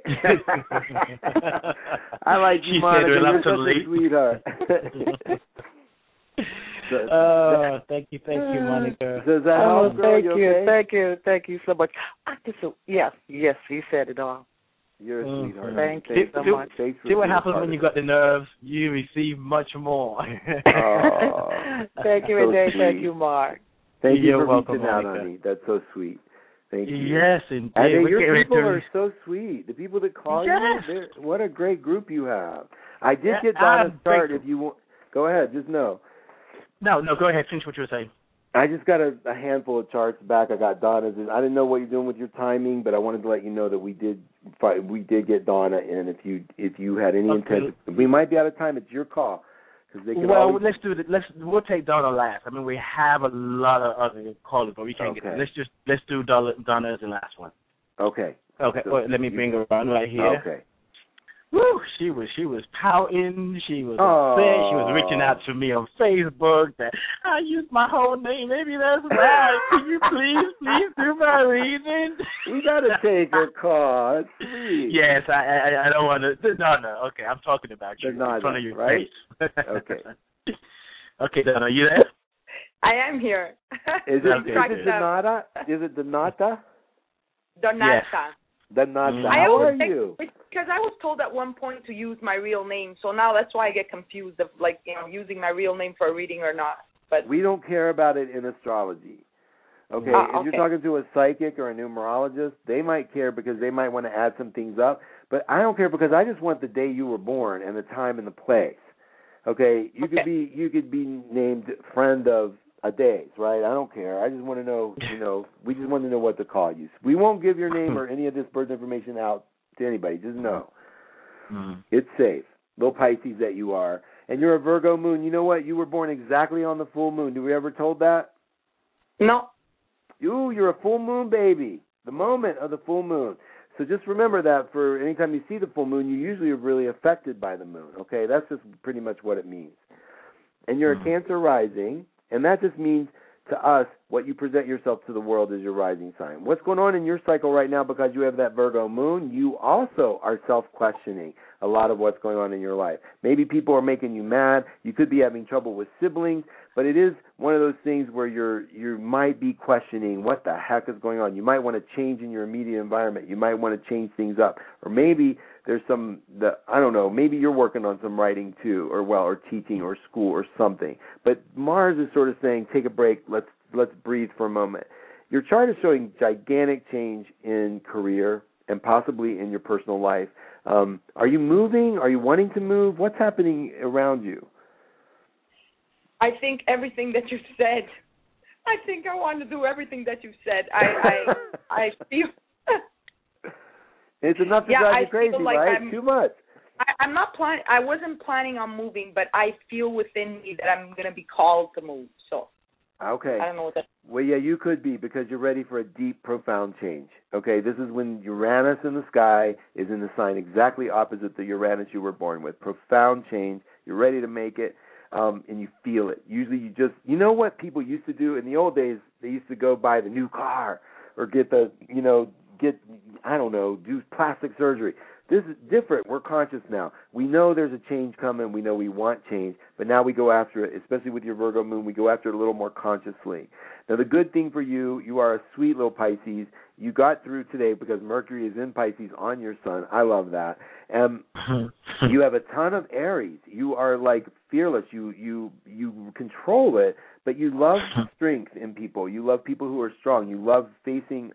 Speaker 11: I like you, Monica. You're such a sweetheart.
Speaker 20: Thank you, Monica.
Speaker 11: Does that help, girl?
Speaker 20: Thank you so much. Yes, you said it all.
Speaker 11: You're a sweetheart.
Speaker 20: Thank you so much.
Speaker 21: See what happens when you got the nerves? You receive much more.
Speaker 20: Thank you, Renee. Thank you, Mark.
Speaker 11: Thank you for
Speaker 21: welcome,
Speaker 11: reaching out
Speaker 21: Monica.
Speaker 11: on me. That's so sweet. Thank you.
Speaker 21: Yes, indeed.
Speaker 11: And your people are so sweet. The people that call you, what a great group you have. I did get Donna's chart. If you want, go ahead. Just know.
Speaker 21: No, go ahead. Finish what you were saying.
Speaker 11: I just got a handful of charts back. I got Donna's. I didn't know what you're doing with your timing, but I wanted to let you know that we did get Donna in. If you had any intent, we might be out of time. It's your call.
Speaker 21: Let's do it. We'll take Donna last. I mean, we have a lot of other callers, but we can't get. Let's do Donna as the last one.
Speaker 11: Okay.
Speaker 21: Okay.
Speaker 11: So,
Speaker 21: let me bring her on right here.
Speaker 11: Okay.
Speaker 21: Woo! She was pouting. She was upset. She was reaching out to me on Facebook that I used my whole name. Maybe that's right. Can you please do my reading?
Speaker 11: We gotta take her call. That's sweet.
Speaker 21: Yes, I don't want to. No. Okay, I'm talking about you in front of your face.
Speaker 11: Okay.
Speaker 21: Okay, Donna, are you there?
Speaker 22: I am here.
Speaker 11: Is it Donata? Is it Donata?
Speaker 22: Donata.
Speaker 21: Yes.
Speaker 11: Donata. How are you?
Speaker 22: Because I was told at one point to use my real name, so now that's why I get confused of using my real name for a reading or not. But
Speaker 11: we don't care about it in astrology. Okay, if you're talking to a psychic or a numerologist, they might care because they might want to add some things up. But I don't care because I just want the day you were born and the time and the place. Okay, you could be named friend of a days, right? I don't care. I just want to know, we just want to know what to call you. We won't give your name or any of this birth information out to anybody. Just know. It's safe. Little Pisces that you are. And you're a Virgo moon. You know what? You were born exactly on the full moon. Did we ever told that?
Speaker 22: No.
Speaker 11: You're a full moon baby. The moment of the full moon. So just remember that for anytime you see the full moon, you usually are really affected by the moon. Okay? That's just pretty much what it means. And you're a Cancer rising. And that just means to us what you present yourself to the world is your rising sign. What's going on in your cycle right now because you have that Virgo moon, you also are self-questioning a lot of what's going on in your life. Maybe people are making you mad. You could be having trouble with siblings, but it is one of those things where you might be questioning what the heck is going on. You might want to change in your immediate environment. You might want to change things up. Or maybe there's I don't know, maybe you're working on some writing too, or teaching or school or something. But Mars is sort of saying, take a break, let's breathe for a moment. Your chart is showing gigantic change in career and possibly in your personal life. Are you moving? Are you wanting to move? What's happening around you?
Speaker 22: I think everything that you said. I think I want to do everything that you said. I feel.
Speaker 11: It's enough to drive you crazy,
Speaker 22: like
Speaker 11: right? Too much.
Speaker 22: I'm not planning. I wasn't planning on moving, but I feel within me that I'm going to be called to move. So.
Speaker 11: Okay.
Speaker 22: I don't know what that.
Speaker 11: Well, yeah, you could be because you're ready for a deep, profound change. Okay, this is when Uranus in the sky is in the sign exactly opposite the Uranus you were born with. Profound change. You're ready to make it, and you feel it. Usually you know what people used to do in the old days? They used to go buy the new car or get the do plastic surgery. This is different. We're conscious now. We know there's a change coming. We know we want change, but now we go after it, especially with your Virgo moon. We go after it a little more consciously. Now, the good thing for you, you are a sweet little Pisces. You got through today because Mercury is in Pisces on your sun. I love that. You have a ton of Aries. You are like fearless. You control it, but you love strength in people. You love people who are strong. You love facing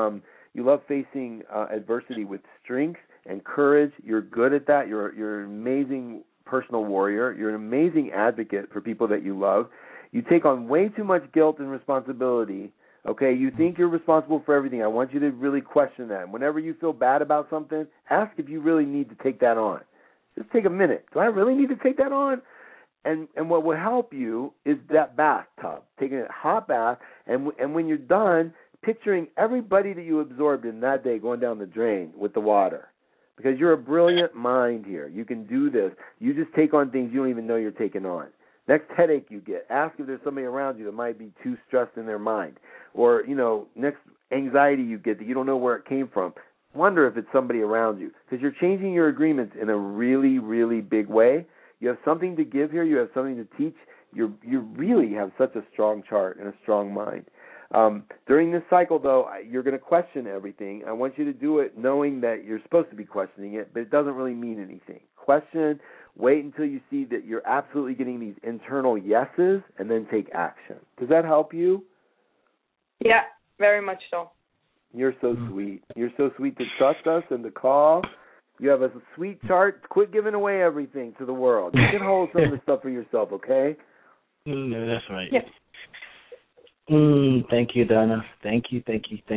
Speaker 11: adversity with strength and courage. You're good at that. You're an amazing personal warrior. You're an amazing advocate for people that you love. You take on way too much guilt and responsibility. Okay, you think you're responsible for everything. I want you to really question that. And whenever you feel bad about something, ask if you really need to take that on. Just take a minute. Do I really need to take that on? And what will help you is that bathtub, taking a hot bath, and when you're done, picturing everybody that you absorbed in that day going down the drain with the water. Because you're a brilliant mind here. You can do this. You just take on things you don't even know you're taking on. Next headache you get, ask if there's somebody around you that might be too stressed in their mind. Or, next anxiety you get that you don't know where it came from. Wonder if it's somebody around you. Because you're changing your agreements in a really, really big way. You have something to give here. You have something to teach. You really have such a strong chart and a strong mind. During this cycle, though, you're going to question everything. I want you to do it knowing that you're supposed to be questioning it, but it doesn't really mean anything. Question, wait until you see that you're absolutely getting these internal yeses, and then take action. Does that help you?
Speaker 22: Yeah, very much so.
Speaker 11: You're so sweet. You're so sweet to trust us and to call. You have a sweet chart. Quit giving away everything to the world. You can hold some of the stuff for yourself, okay?
Speaker 21: No, that's right.
Speaker 22: Yes.
Speaker 21: Thank you, Donna. Thank you.
Speaker 22: Thank you.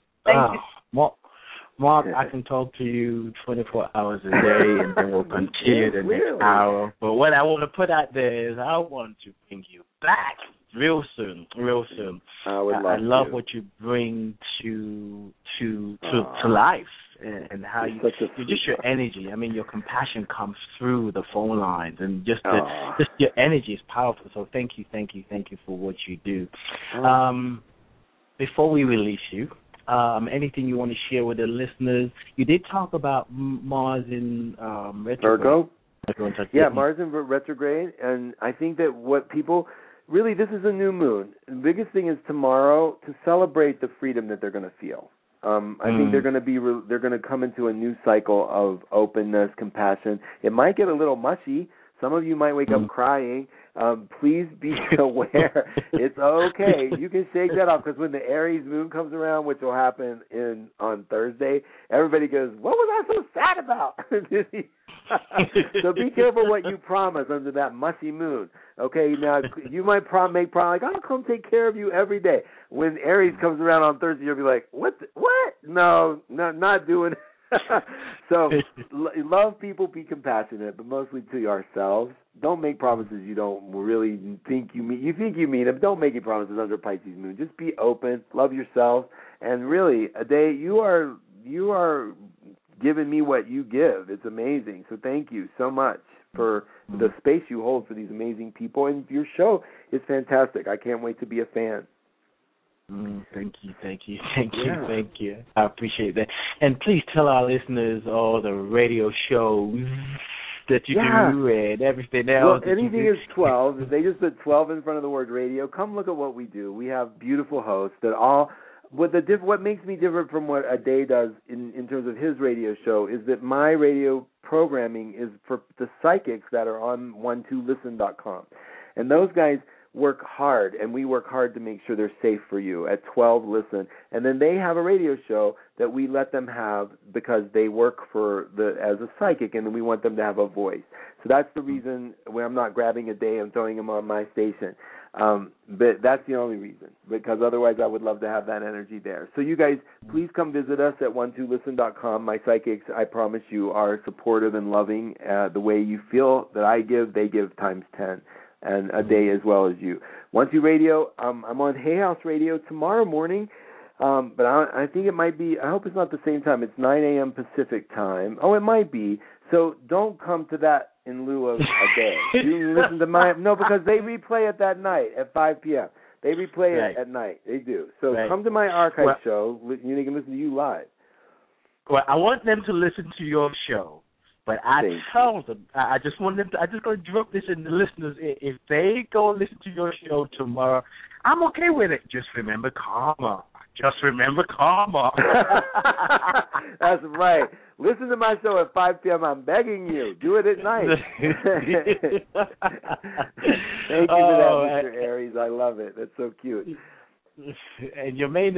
Speaker 21: Mark, I can talk to you 24 hours a day, and then we'll continue the next hour. But what I want to put out there is I want to bring you back real soon. I love what you bring to life, and how just your energy. I mean, your compassion comes through the phone lines, and just your energy is powerful. So thank you for what you do. Before we release you, anything you want to share with the listeners? You did talk about Mars in retrograde.
Speaker 11: Virgo? Yeah, Mars in retrograde, and I think that what people... Really, this is a new moon. The biggest thing is tomorrow to celebrate the freedom that they're going to feel. I think they're going to come into a new cycle of openness, compassion. It might get a little mushy. Some of you might wake up crying. Please be aware. It's okay. You can shake that off, because when the Aries moon comes around, which will happen on Thursday, everybody goes, "What was I so sad about?" So be careful what you promise under that mushy moon. Okay, now you might make promise like, "I'll come take care of you every day." When Aries comes around on Thursday, you'll be like, "What? No, not doing it." So love people, be compassionate, but mostly to ourselves. Don't make promises you don't really think you mean. You think you mean them. Don't make any promises under Pisces moon. Just be open, love yourself, and really, Ade, you are giving me what you give. It's amazing. So thank you so much for the space you hold for these amazing people, and your show is fantastic. I can't wait to be a fan.
Speaker 21: Thank you. I appreciate that. And please tell our listeners all the radio shows that you do and everything else.
Speaker 11: Well, anything is 12. If they just put 12 in front of the word radio, come look at what we do. We have beautiful hosts that all... What makes me different from what Ade does in terms of his radio show is that my radio programming is for the psychics that are on 12listen.com. And those guys work hard, and we work hard to make sure they're safe for you at 12 Listen. And then they have a radio show that we let them have because they work as a psychic, and we want them to have a voice. So that's the reason when I'm not grabbing Ade and throwing him on my station. But that's the only reason, because otherwise I would love to have that energy there. So you guys, please come visit us at 12listen.com. My psychics, I promise you, are supportive and loving. The way you feel that I give, they give times 10. And Ade as well as you. 12 Radio, I'm on Hay House Radio tomorrow morning, but I think it might be, I hope it's not the same time. It's 9 a.m. Pacific time. Oh, it might be. So don't come to that in lieu of Ade. You listen to because they replay it that night at 5 p.m. They replay it at night. They do. So come to my archive show. You can listen to you live.
Speaker 21: Well, I want them to listen to your show, but I tell them, I just want them to, I just going to drop this in the listeners. If they go listen to your show tomorrow, I'm okay with it. Just remember karma. Just remember karma.
Speaker 11: That's right. Listen to my show at 5 p.m. I'm begging you. Do it at night. Thank you for that, Mr. Aries. I love it. That's so cute.
Speaker 21: And your main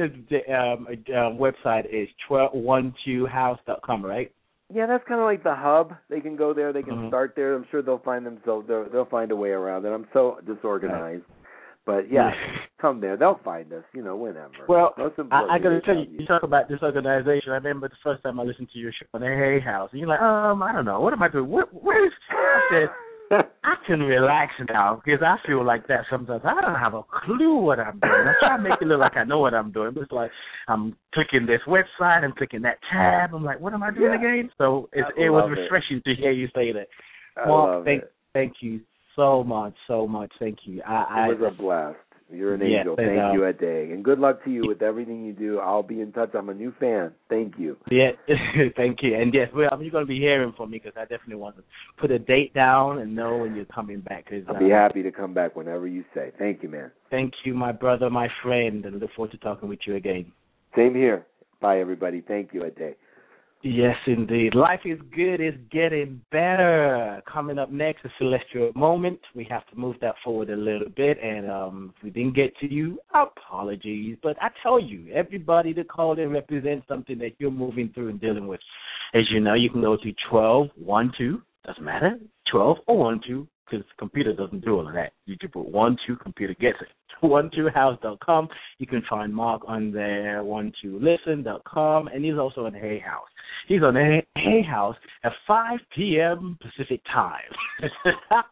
Speaker 21: website is 12house.com, right?
Speaker 11: Yeah, that's kind of like the hub. They can go there. They can start there. I'm sure they'll find they'll find a way around it. I'm so disorganized. But, yeah, come there. They'll find us, whenever.
Speaker 21: Well, I got to tell you, you talk about this organization. I remember the first time I listened to your show on the Hay House. And you're like, I don't know. What am I doing? Where is... I said, I can relax now because I feel like that sometimes. I don't have a clue what I'm doing. I try to make it look like I know what I'm doing. But it's like I'm clicking this website, I'm clicking that tab. I'm like, what am I doing again? So it was refreshing to hear you say that. Well, thank you. So much. Thank you.
Speaker 11: It was a blast. You're an angel. Thank you, Ade. And good luck to you with everything you do. I'll be in touch. I'm a new fan. Thank you.
Speaker 21: Yeah, thank you. And yes, you're going to be hearing from me because I definitely want to put a date down and know when you're coming back.
Speaker 11: I'll be happy to come back whenever you say. Thank you, man.
Speaker 21: Thank you, my brother, my friend, and look forward to talking with you again.
Speaker 11: Same here. Bye, everybody. Thank you, Ade.
Speaker 21: Yes, indeed. Life is good. It's getting better. Coming up next, a celestial moment. We have to move that forward a little bit. And if we didn't get to you, apologies. But I tell you, everybody that called in represents something that you're moving through and dealing with. As you know, you can go to 1212. Doesn't matter. 12 or 12. Because the computer doesn't do all of that. You can put 12, computer gets it. 12house.com. You can find Mark on there, 12listen.com, and he's also on Hay House. He's on Hay House at 5 p.m. Pacific time.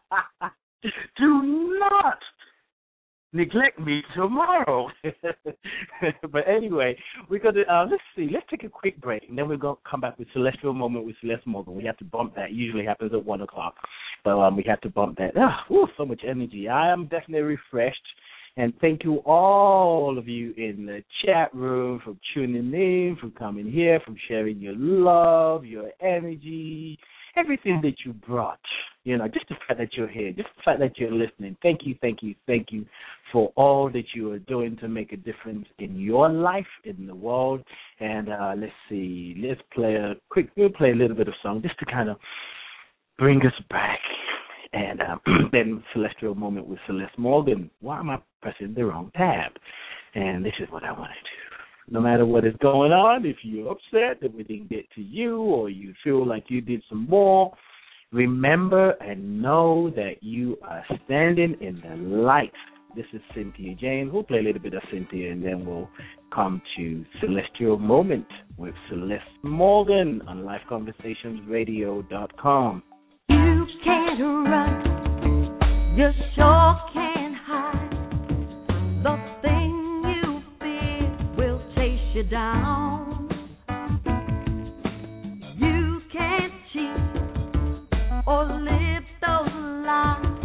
Speaker 21: Do not neglect me tomorrow. But anyway, we're going to, let's take a quick break, and then we're going to come back with Celestial Moment with Celeste Morgan. We have to bump that. Usually happens at 1 o'clock. But we have to bump that. So much energy. I am definitely refreshed. And thank you, all of you in the chat room, for tuning in, for coming here, for sharing your love, your energy, everything that you brought. Just the fact that you're here, just the fact that you're listening. Thank you for all that you are doing to make a difference in your life, in the world. And let's see, we'll play a little bit of song just to kind of bring us back. And then Celestial Moment with Celeste Morgan. Why am I pressing the wrong tab? And this is what I want to do. No matter what is going on, if you're upset that we didn't get to you or you feel like you did some more, remember and know that you are standing in the light. This is Cynthia Jane. We'll play a little bit of Cynthia, and then we'll come to Celestial Moment with Celeste Morgan on LifeConversationsRadio.com.
Speaker 10: You can't run, you sure can't hide. The thing you fear will chase you down. You can't cheat or live those lies.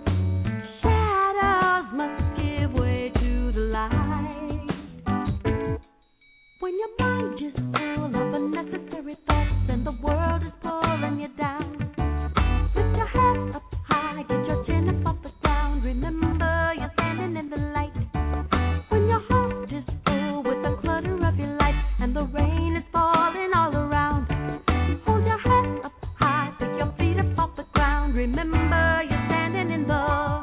Speaker 10: Shadows must give way to the light. When your mind is full of unnecessary thoughts and the world is pulling you down, head up high, get your chin up off the ground. Remember, you're standing in the light. When your heart is full with the clutter of your life and the rain is falling all around, hold your head up high, pick your feet up off the ground. Remember, you're standing in the light.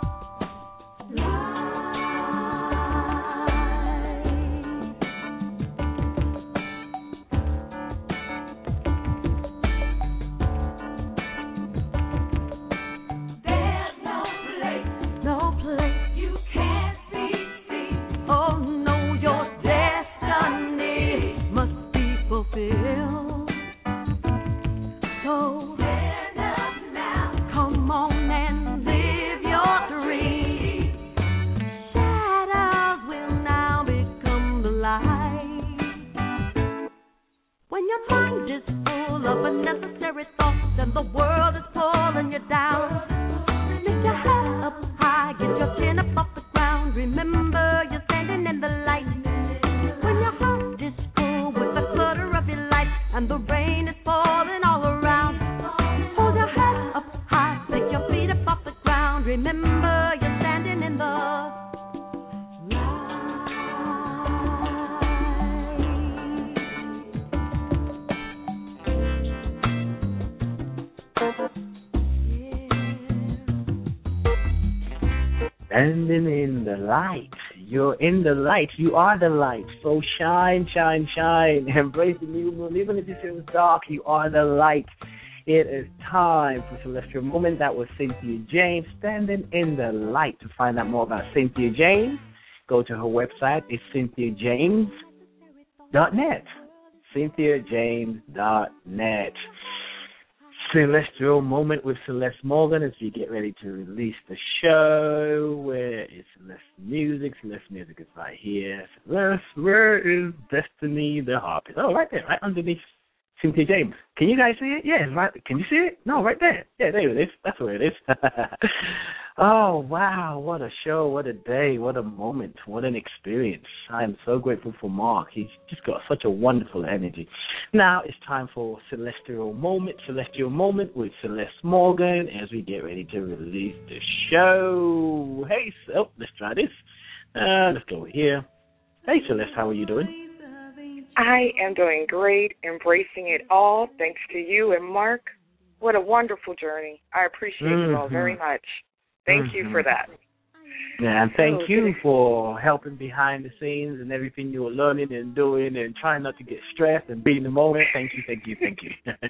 Speaker 10: The world is pulling you down. Lift your head up high, get your chin up off the ground. Remember, you're standing in the light. When your heart is full with the clutter of your life and the
Speaker 12: Standing in the light. You're in the light. You are the light. So shine, shine, shine. Embrace the new moon. Even if it feels dark, you are the light. It is time for Celestial Moment. That was Cynthia James, Standing in the Light. To find out more about Cynthia James, go to her website. It's cynthiajames.net. cynthiajames.net. Celestial Moment with Celeste Morgan as we get ready to release the show. Where is Celeste Music? Celeste Music is right here. Celeste, where is Destiny the Harpist? Oh, right there, right underneath Cynthia James. Can you guys see it? Yeah, right. Can you see it? No, right there. Yeah, there it is. That's where it is. Oh, wow. What a show. What a day. What a moment. What an experience. I am so grateful for Mark. He's just got such a wonderful energy. Now it's time for Celestial Moment. Celestial Moment with Celeste Morgan as we get ready to release the show. Hey, let's try this. Let's go over here. Hey, Celeste, how are you doing?
Speaker 5: I am doing great, embracing it all, thanks to you and Mark. What a wonderful journey. I appreciate you all very much. Thank you for that.
Speaker 12: Yeah, and thank you for helping behind the scenes and everything you were learning and doing and trying not to get stressed and be in the moment. Thank you, thank you, thank you.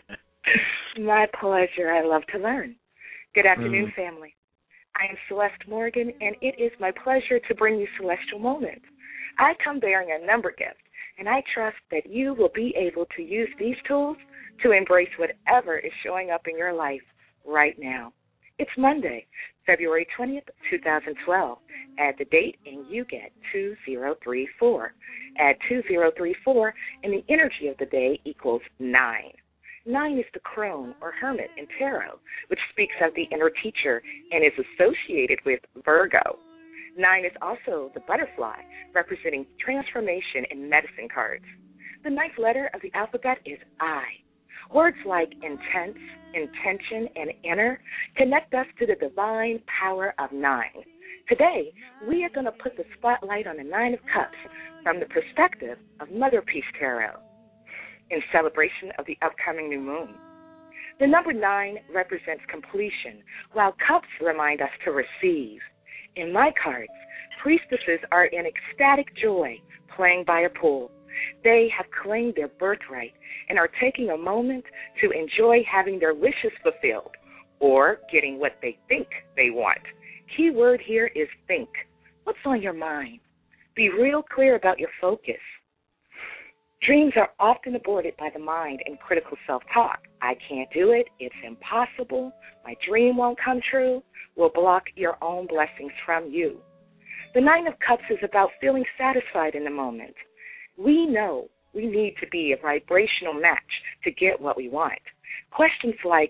Speaker 5: My pleasure. I love to learn. Good afternoon, family. I am Celeste Morgan, and it is my pleasure to bring you Celestial Moments. I come bearing a number gift, and I trust that you will be able to use these tools to embrace whatever is showing up in your life right now. It's Monday, February 20th, 2012. Add the date, and you get 2034. Add 2034, and the energy of the day equals 9. 9 is the crone or hermit in tarot, which speaks of the inner teacher and is associated with Virgo. 9 is also the butterfly, representing transformation in medicine cards. The 9th letter of the alphabet is I. Words like intense, intention, and inner connect us to the divine power of 9. Today, we are going to put the spotlight on the 9 of Cups from the perspective of Mother Peace Tarot in celebration of the upcoming new moon. The number 9 represents completion, while Cups remind us to receive. In my cards, priestesses are in ecstatic joy playing by a pool. They have claimed their birthright and are taking a moment to enjoy having their wishes fulfilled or getting what they think they want. Key word here is think. What's on your mind? Be real clear about your focus. Dreams are often aborted by the mind in critical self-talk. I can't do it. It's impossible. My dream won't come true. Will block your own blessings from you. The 9 of Cups is about feeling satisfied in the moment. We know we need to be a vibrational match to get what we want. Questions like,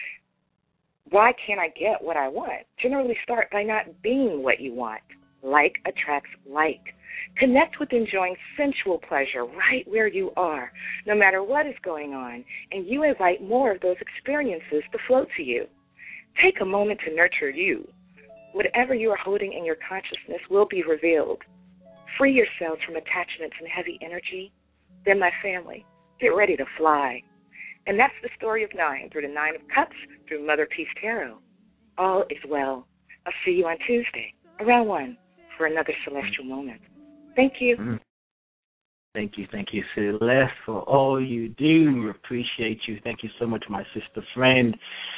Speaker 5: why can't I get what I want? Generally start by not being what you want. Like attracts like. Connect with enjoying sensual pleasure right where you are, no matter what is going on, and you invite more of those experiences to flow to you. Take a moment to nurture you. Whatever you are holding in your consciousness will be revealed. Free yourselves from attachments and heavy energy. Then, my family, get ready to fly. And that's the story of 9 through the 9 of Cups through Mother Peace Tarot. All is well. I'll see you on Tuesday around 1 for another Celestial Moment. Thank you.
Speaker 12: Thank you, Celeste, for all you do. Appreciate you. Thank you so much, my sister friend.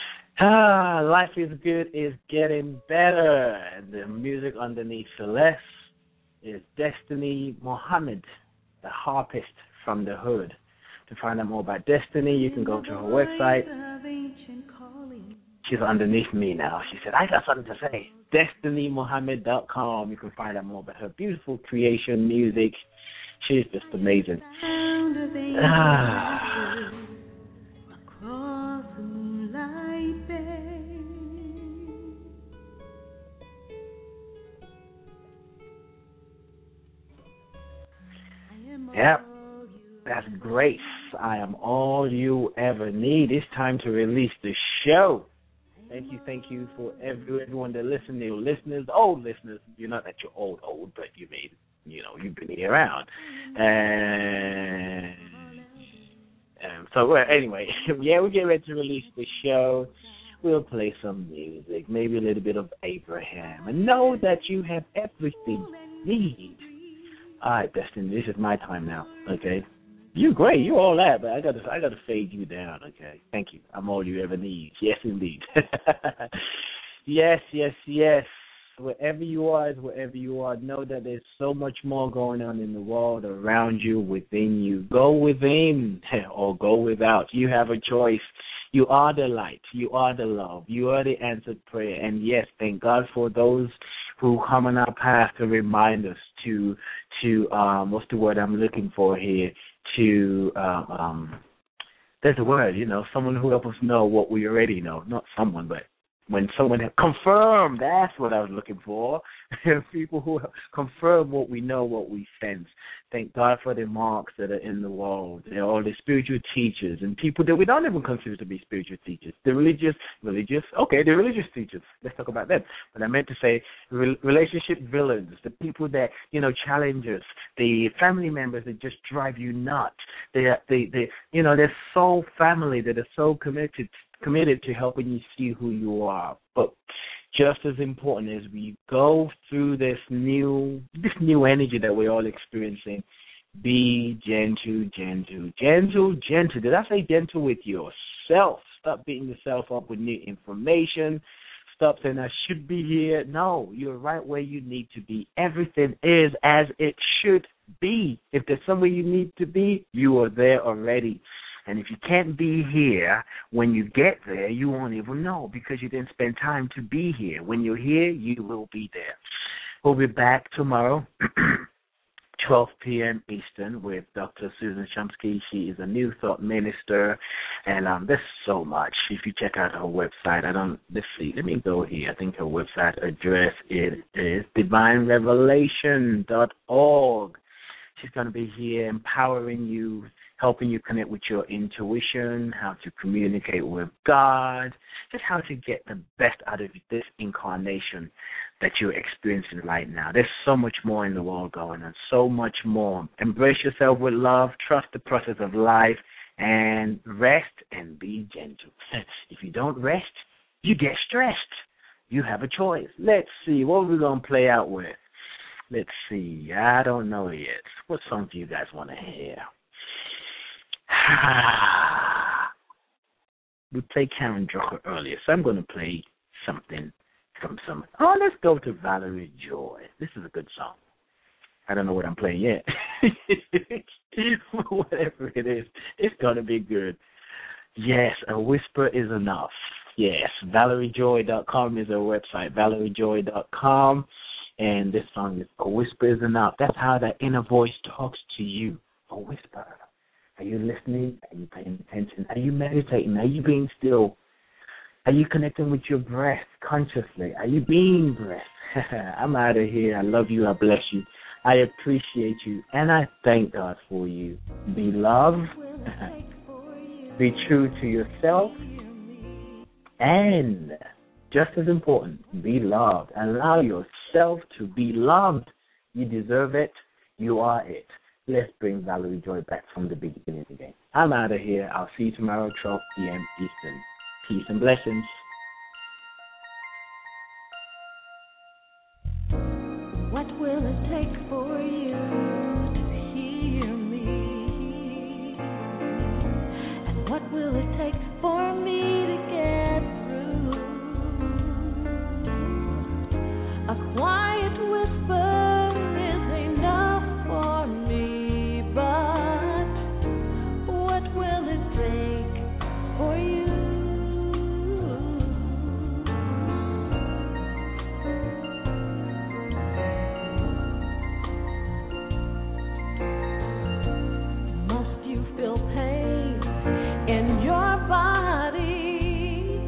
Speaker 12: Life is good is getting better. And the music underneath Celeste is Destiny Mohammed, the harpist from the hood. To find out more about Destiny, you can go to her website. She's underneath me now. She said, I got something to say. DestinyMohammed.com. You can find out more about her beautiful creation, music. She's just amazing. Yep, that's Grace. I am all you ever need. It's time to release the show. Thank you for everyone that listens, new listeners, old listeners. You're not that you're old, but you've been here around. And so anyway, yeah, we're getting ready to release the show.
Speaker 21: we'll play some music, maybe a little bit of Abraham, and know that you have everything you need. All right, Destiny, this is my time now, okay? You're great, you're all that, but I gotta fade you down, okay? Thank you. I'm all you ever need. Yes, indeed. Yes. Wherever you are is wherever you are. Know that there's so much more going on in the world around you, within you. Go within or go without. You have a choice. You are the light. You are the love. You are the answered prayer. And yes, thank God for those who come on our path to remind us to what's the word I'm looking for here? There's a word, someone who helps us know what we already know. Not someone, but when someone confirm, that's what I was looking for. People who confirm what we know, what we sense. Thank God for the marks that are in the world. They're all the spiritual teachers and people that we don't even consider to be spiritual teachers. The religious teachers. Let's talk about them. But I meant to say relationship villains, the people that, challenge us, the family members that just drive you nuts. They're so family that are so committed to helping you see who you are. But just as important as we go through this new energy that we're all experiencing, be gentle. Did I say gentle with yourself? Stop beating yourself up with new information. Stop saying, I should be here. No, you're right where you need to be. Everything is as it should be. If there's somewhere you need to be, you are there already. And if you can't be here, when you get there, you won't even know because you didn't spend time to be here. When you're here, you will be there. We'll be back tomorrow, 12 p.m. Eastern, with Dr. Susan Shumsky. She is a New Thought minister, and there's so much. If you check out her website, let me go here. I think her website address is divinerevelation.org. She's going to be here empowering you, helping you connect with your intuition, how to communicate with God, just how to get the best out of this incarnation that you're experiencing right now. There's so much more in the world going on, so much more. Embrace yourself with love, trust the process of life, and rest and be gentle. If you don't rest, you get stressed. You have a choice. Let's see, what are we going to play out with? Let's see, I don't know yet. What song do you guys want to hear? We played Karen Drucker earlier, so I'm going to play something from some. Oh, let's go to Valerie Joy. This is a good song. I don't know what I'm playing yet. Whatever it is, it's going to be good. Yes, a whisper is enough. Yes, ValerieJoy.com is our website, ValerieJoy.com. And this song is A Whisper is Enough. That's how that inner voice talks to you. A whisper. Are you listening? Are you paying attention? Are you meditating? Are you being still? Are you connecting with your breath consciously? Are you being breath? I'm out of here. I love you. I bless you. I appreciate you. And I thank God for you. Be loved. Be true to yourself. And just as important, be loved. Allow yourself to be loved. You deserve it. You are it. Let's bring Valerie Joy back from the beginning again. I'm out of here. I'll see you tomorrow, 12 p.m. Eastern. Peace and blessings.
Speaker 10: What will it take for you to hear me? And what will it take for me to get through? A quiet whisper is enough for me, but what will it take for you? Must you feel pain in your body?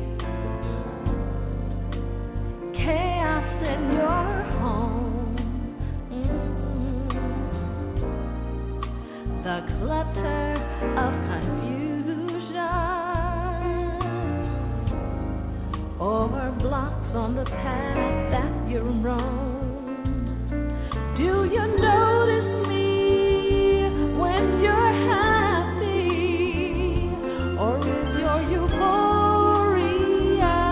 Speaker 10: Chaos in your home? The clutter of confusion, or blocks on the path that you're on. Do you notice me when you're happy, or is your euphoria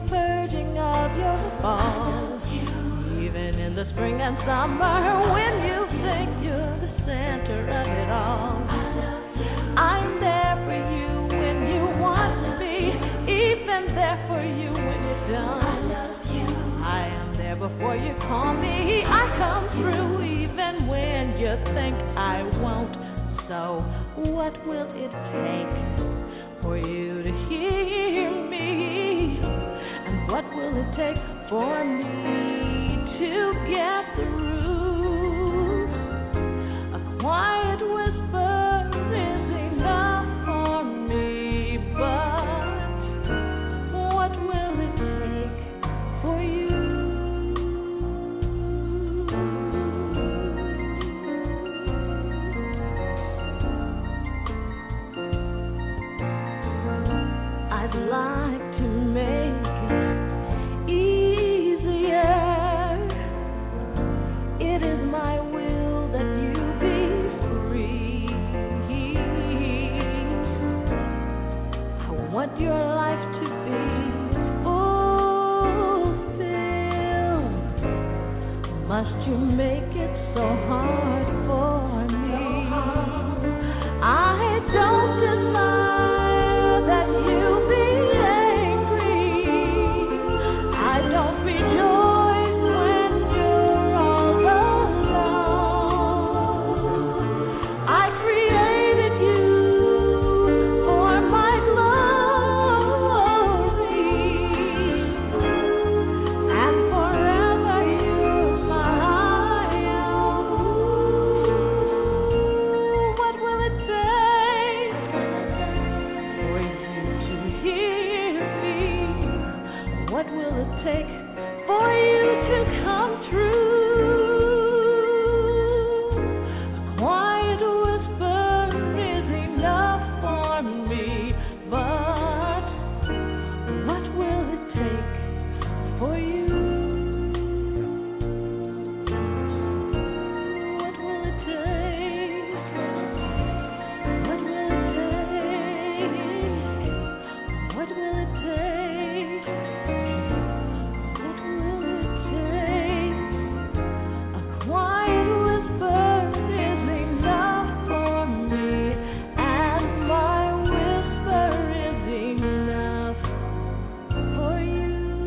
Speaker 10: purging of your faults. Even in the spring and summer, when you think you're the center of it all, I'm there for you when you want to be, even there for you when you don't. I am there before you call me. I come through even when you think I won't. So what will it take for you to hear me? And what will it take for me to get through? A quiet whisper is enough for me, but what will it take for you? I'd like to make it easier. It is my will that you be free. I want your life to be fulfilled. Must you make it so hard for me? I don't desire that you be angry. I don't rejoice when you're all alone. I created you for my glory, and forever you're my own. What will it take for you to hear me? What will it take for you to come true? A quiet whisper is enough for me, but what will it take for you? What will it take? What will it take? What will it take? What will it take? A quiet whisper is enough for me, and my whisper is enough for you.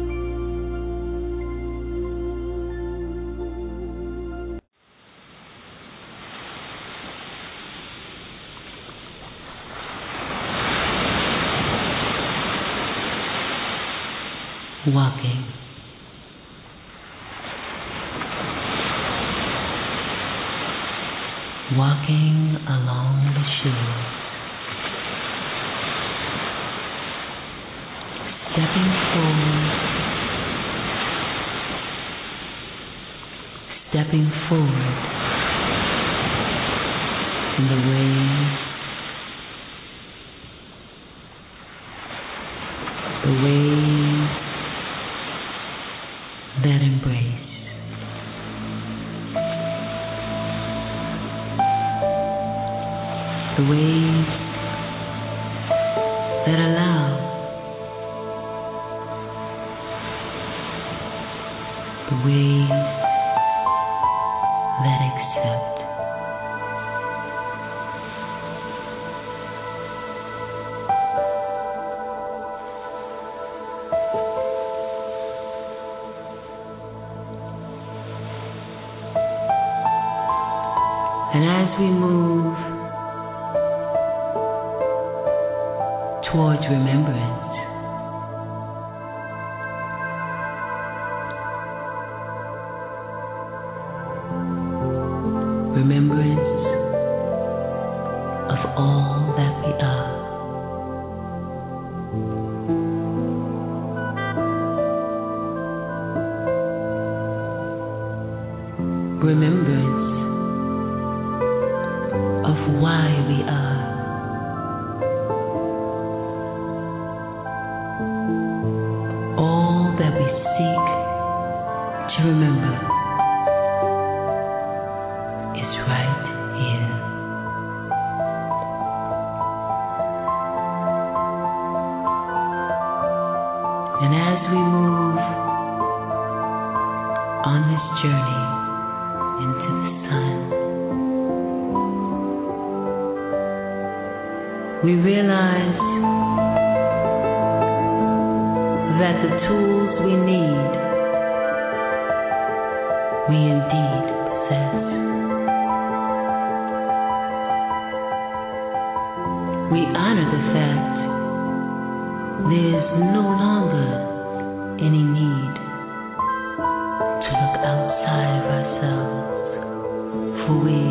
Speaker 1: Walking. Walking along the shore. Stepping forward. Stepping forward. In the waves. The waves that embrace. The waves that allow. The waves that accept. And as we move towards remembrance, remembrance of all that we are. Remembrance of why we are. All that we seek to remember is right here. And as we move on this journey into the sun, we realize that the tools we need, we indeed possess. We honor the fact there is no longer any need to look outside of ourselves, for we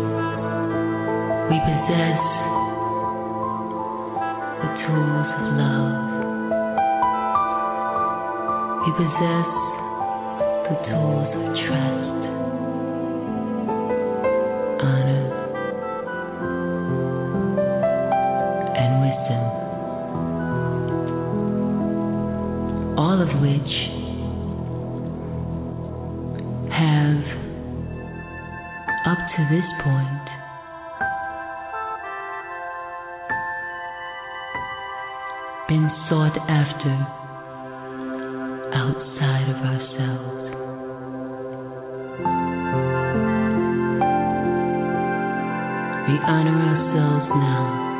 Speaker 1: possess the tools of love. We possess the tools of trust, honor, and wisdom, all of which have, up to this point, been sought after outside of ourselves. We honor ourselves now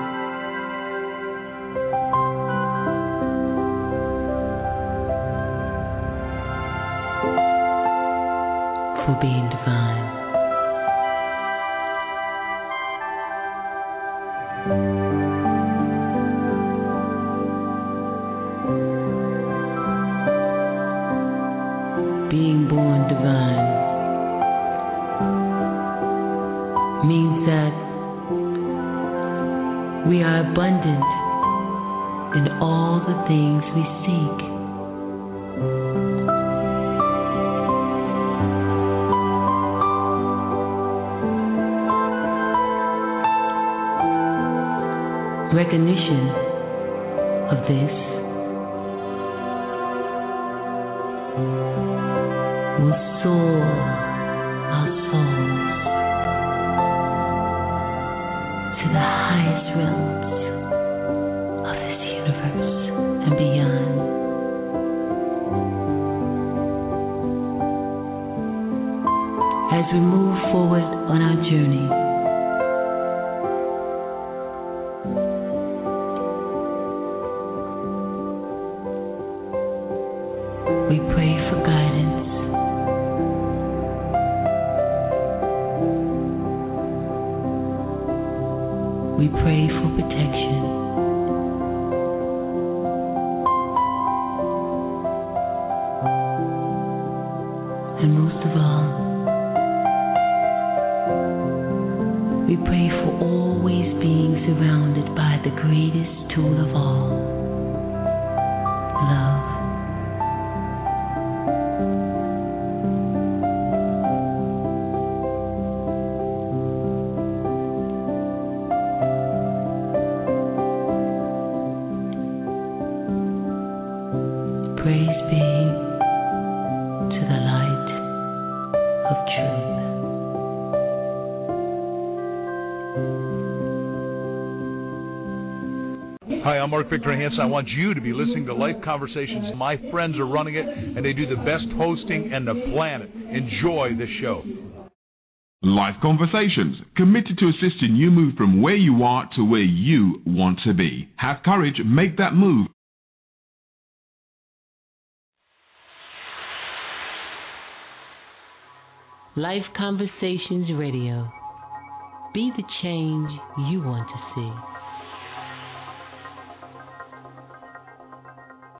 Speaker 1: for being divine. Being born divine means that we are abundant in all the things we seek. Recognition of this will soar our souls to the highest realms of this universe and beyond. As we move forward on our journey, we pray for guidance. We pray for protection. And most of all, we pray for always being surrounded by the greatest tool of all, love. Praise be to the light of truth.
Speaker 8: Hi, I'm Mark Victor Hansen. I want you to be listening to Life Conversations. My friends are running it, and they do the best hosting on the planet. Enjoy this show.
Speaker 2: Life Conversations, committed to assisting you move from where you are to where you want to be. Have courage, make that move.
Speaker 1: Life Conversations Radio. Be the change you want to see.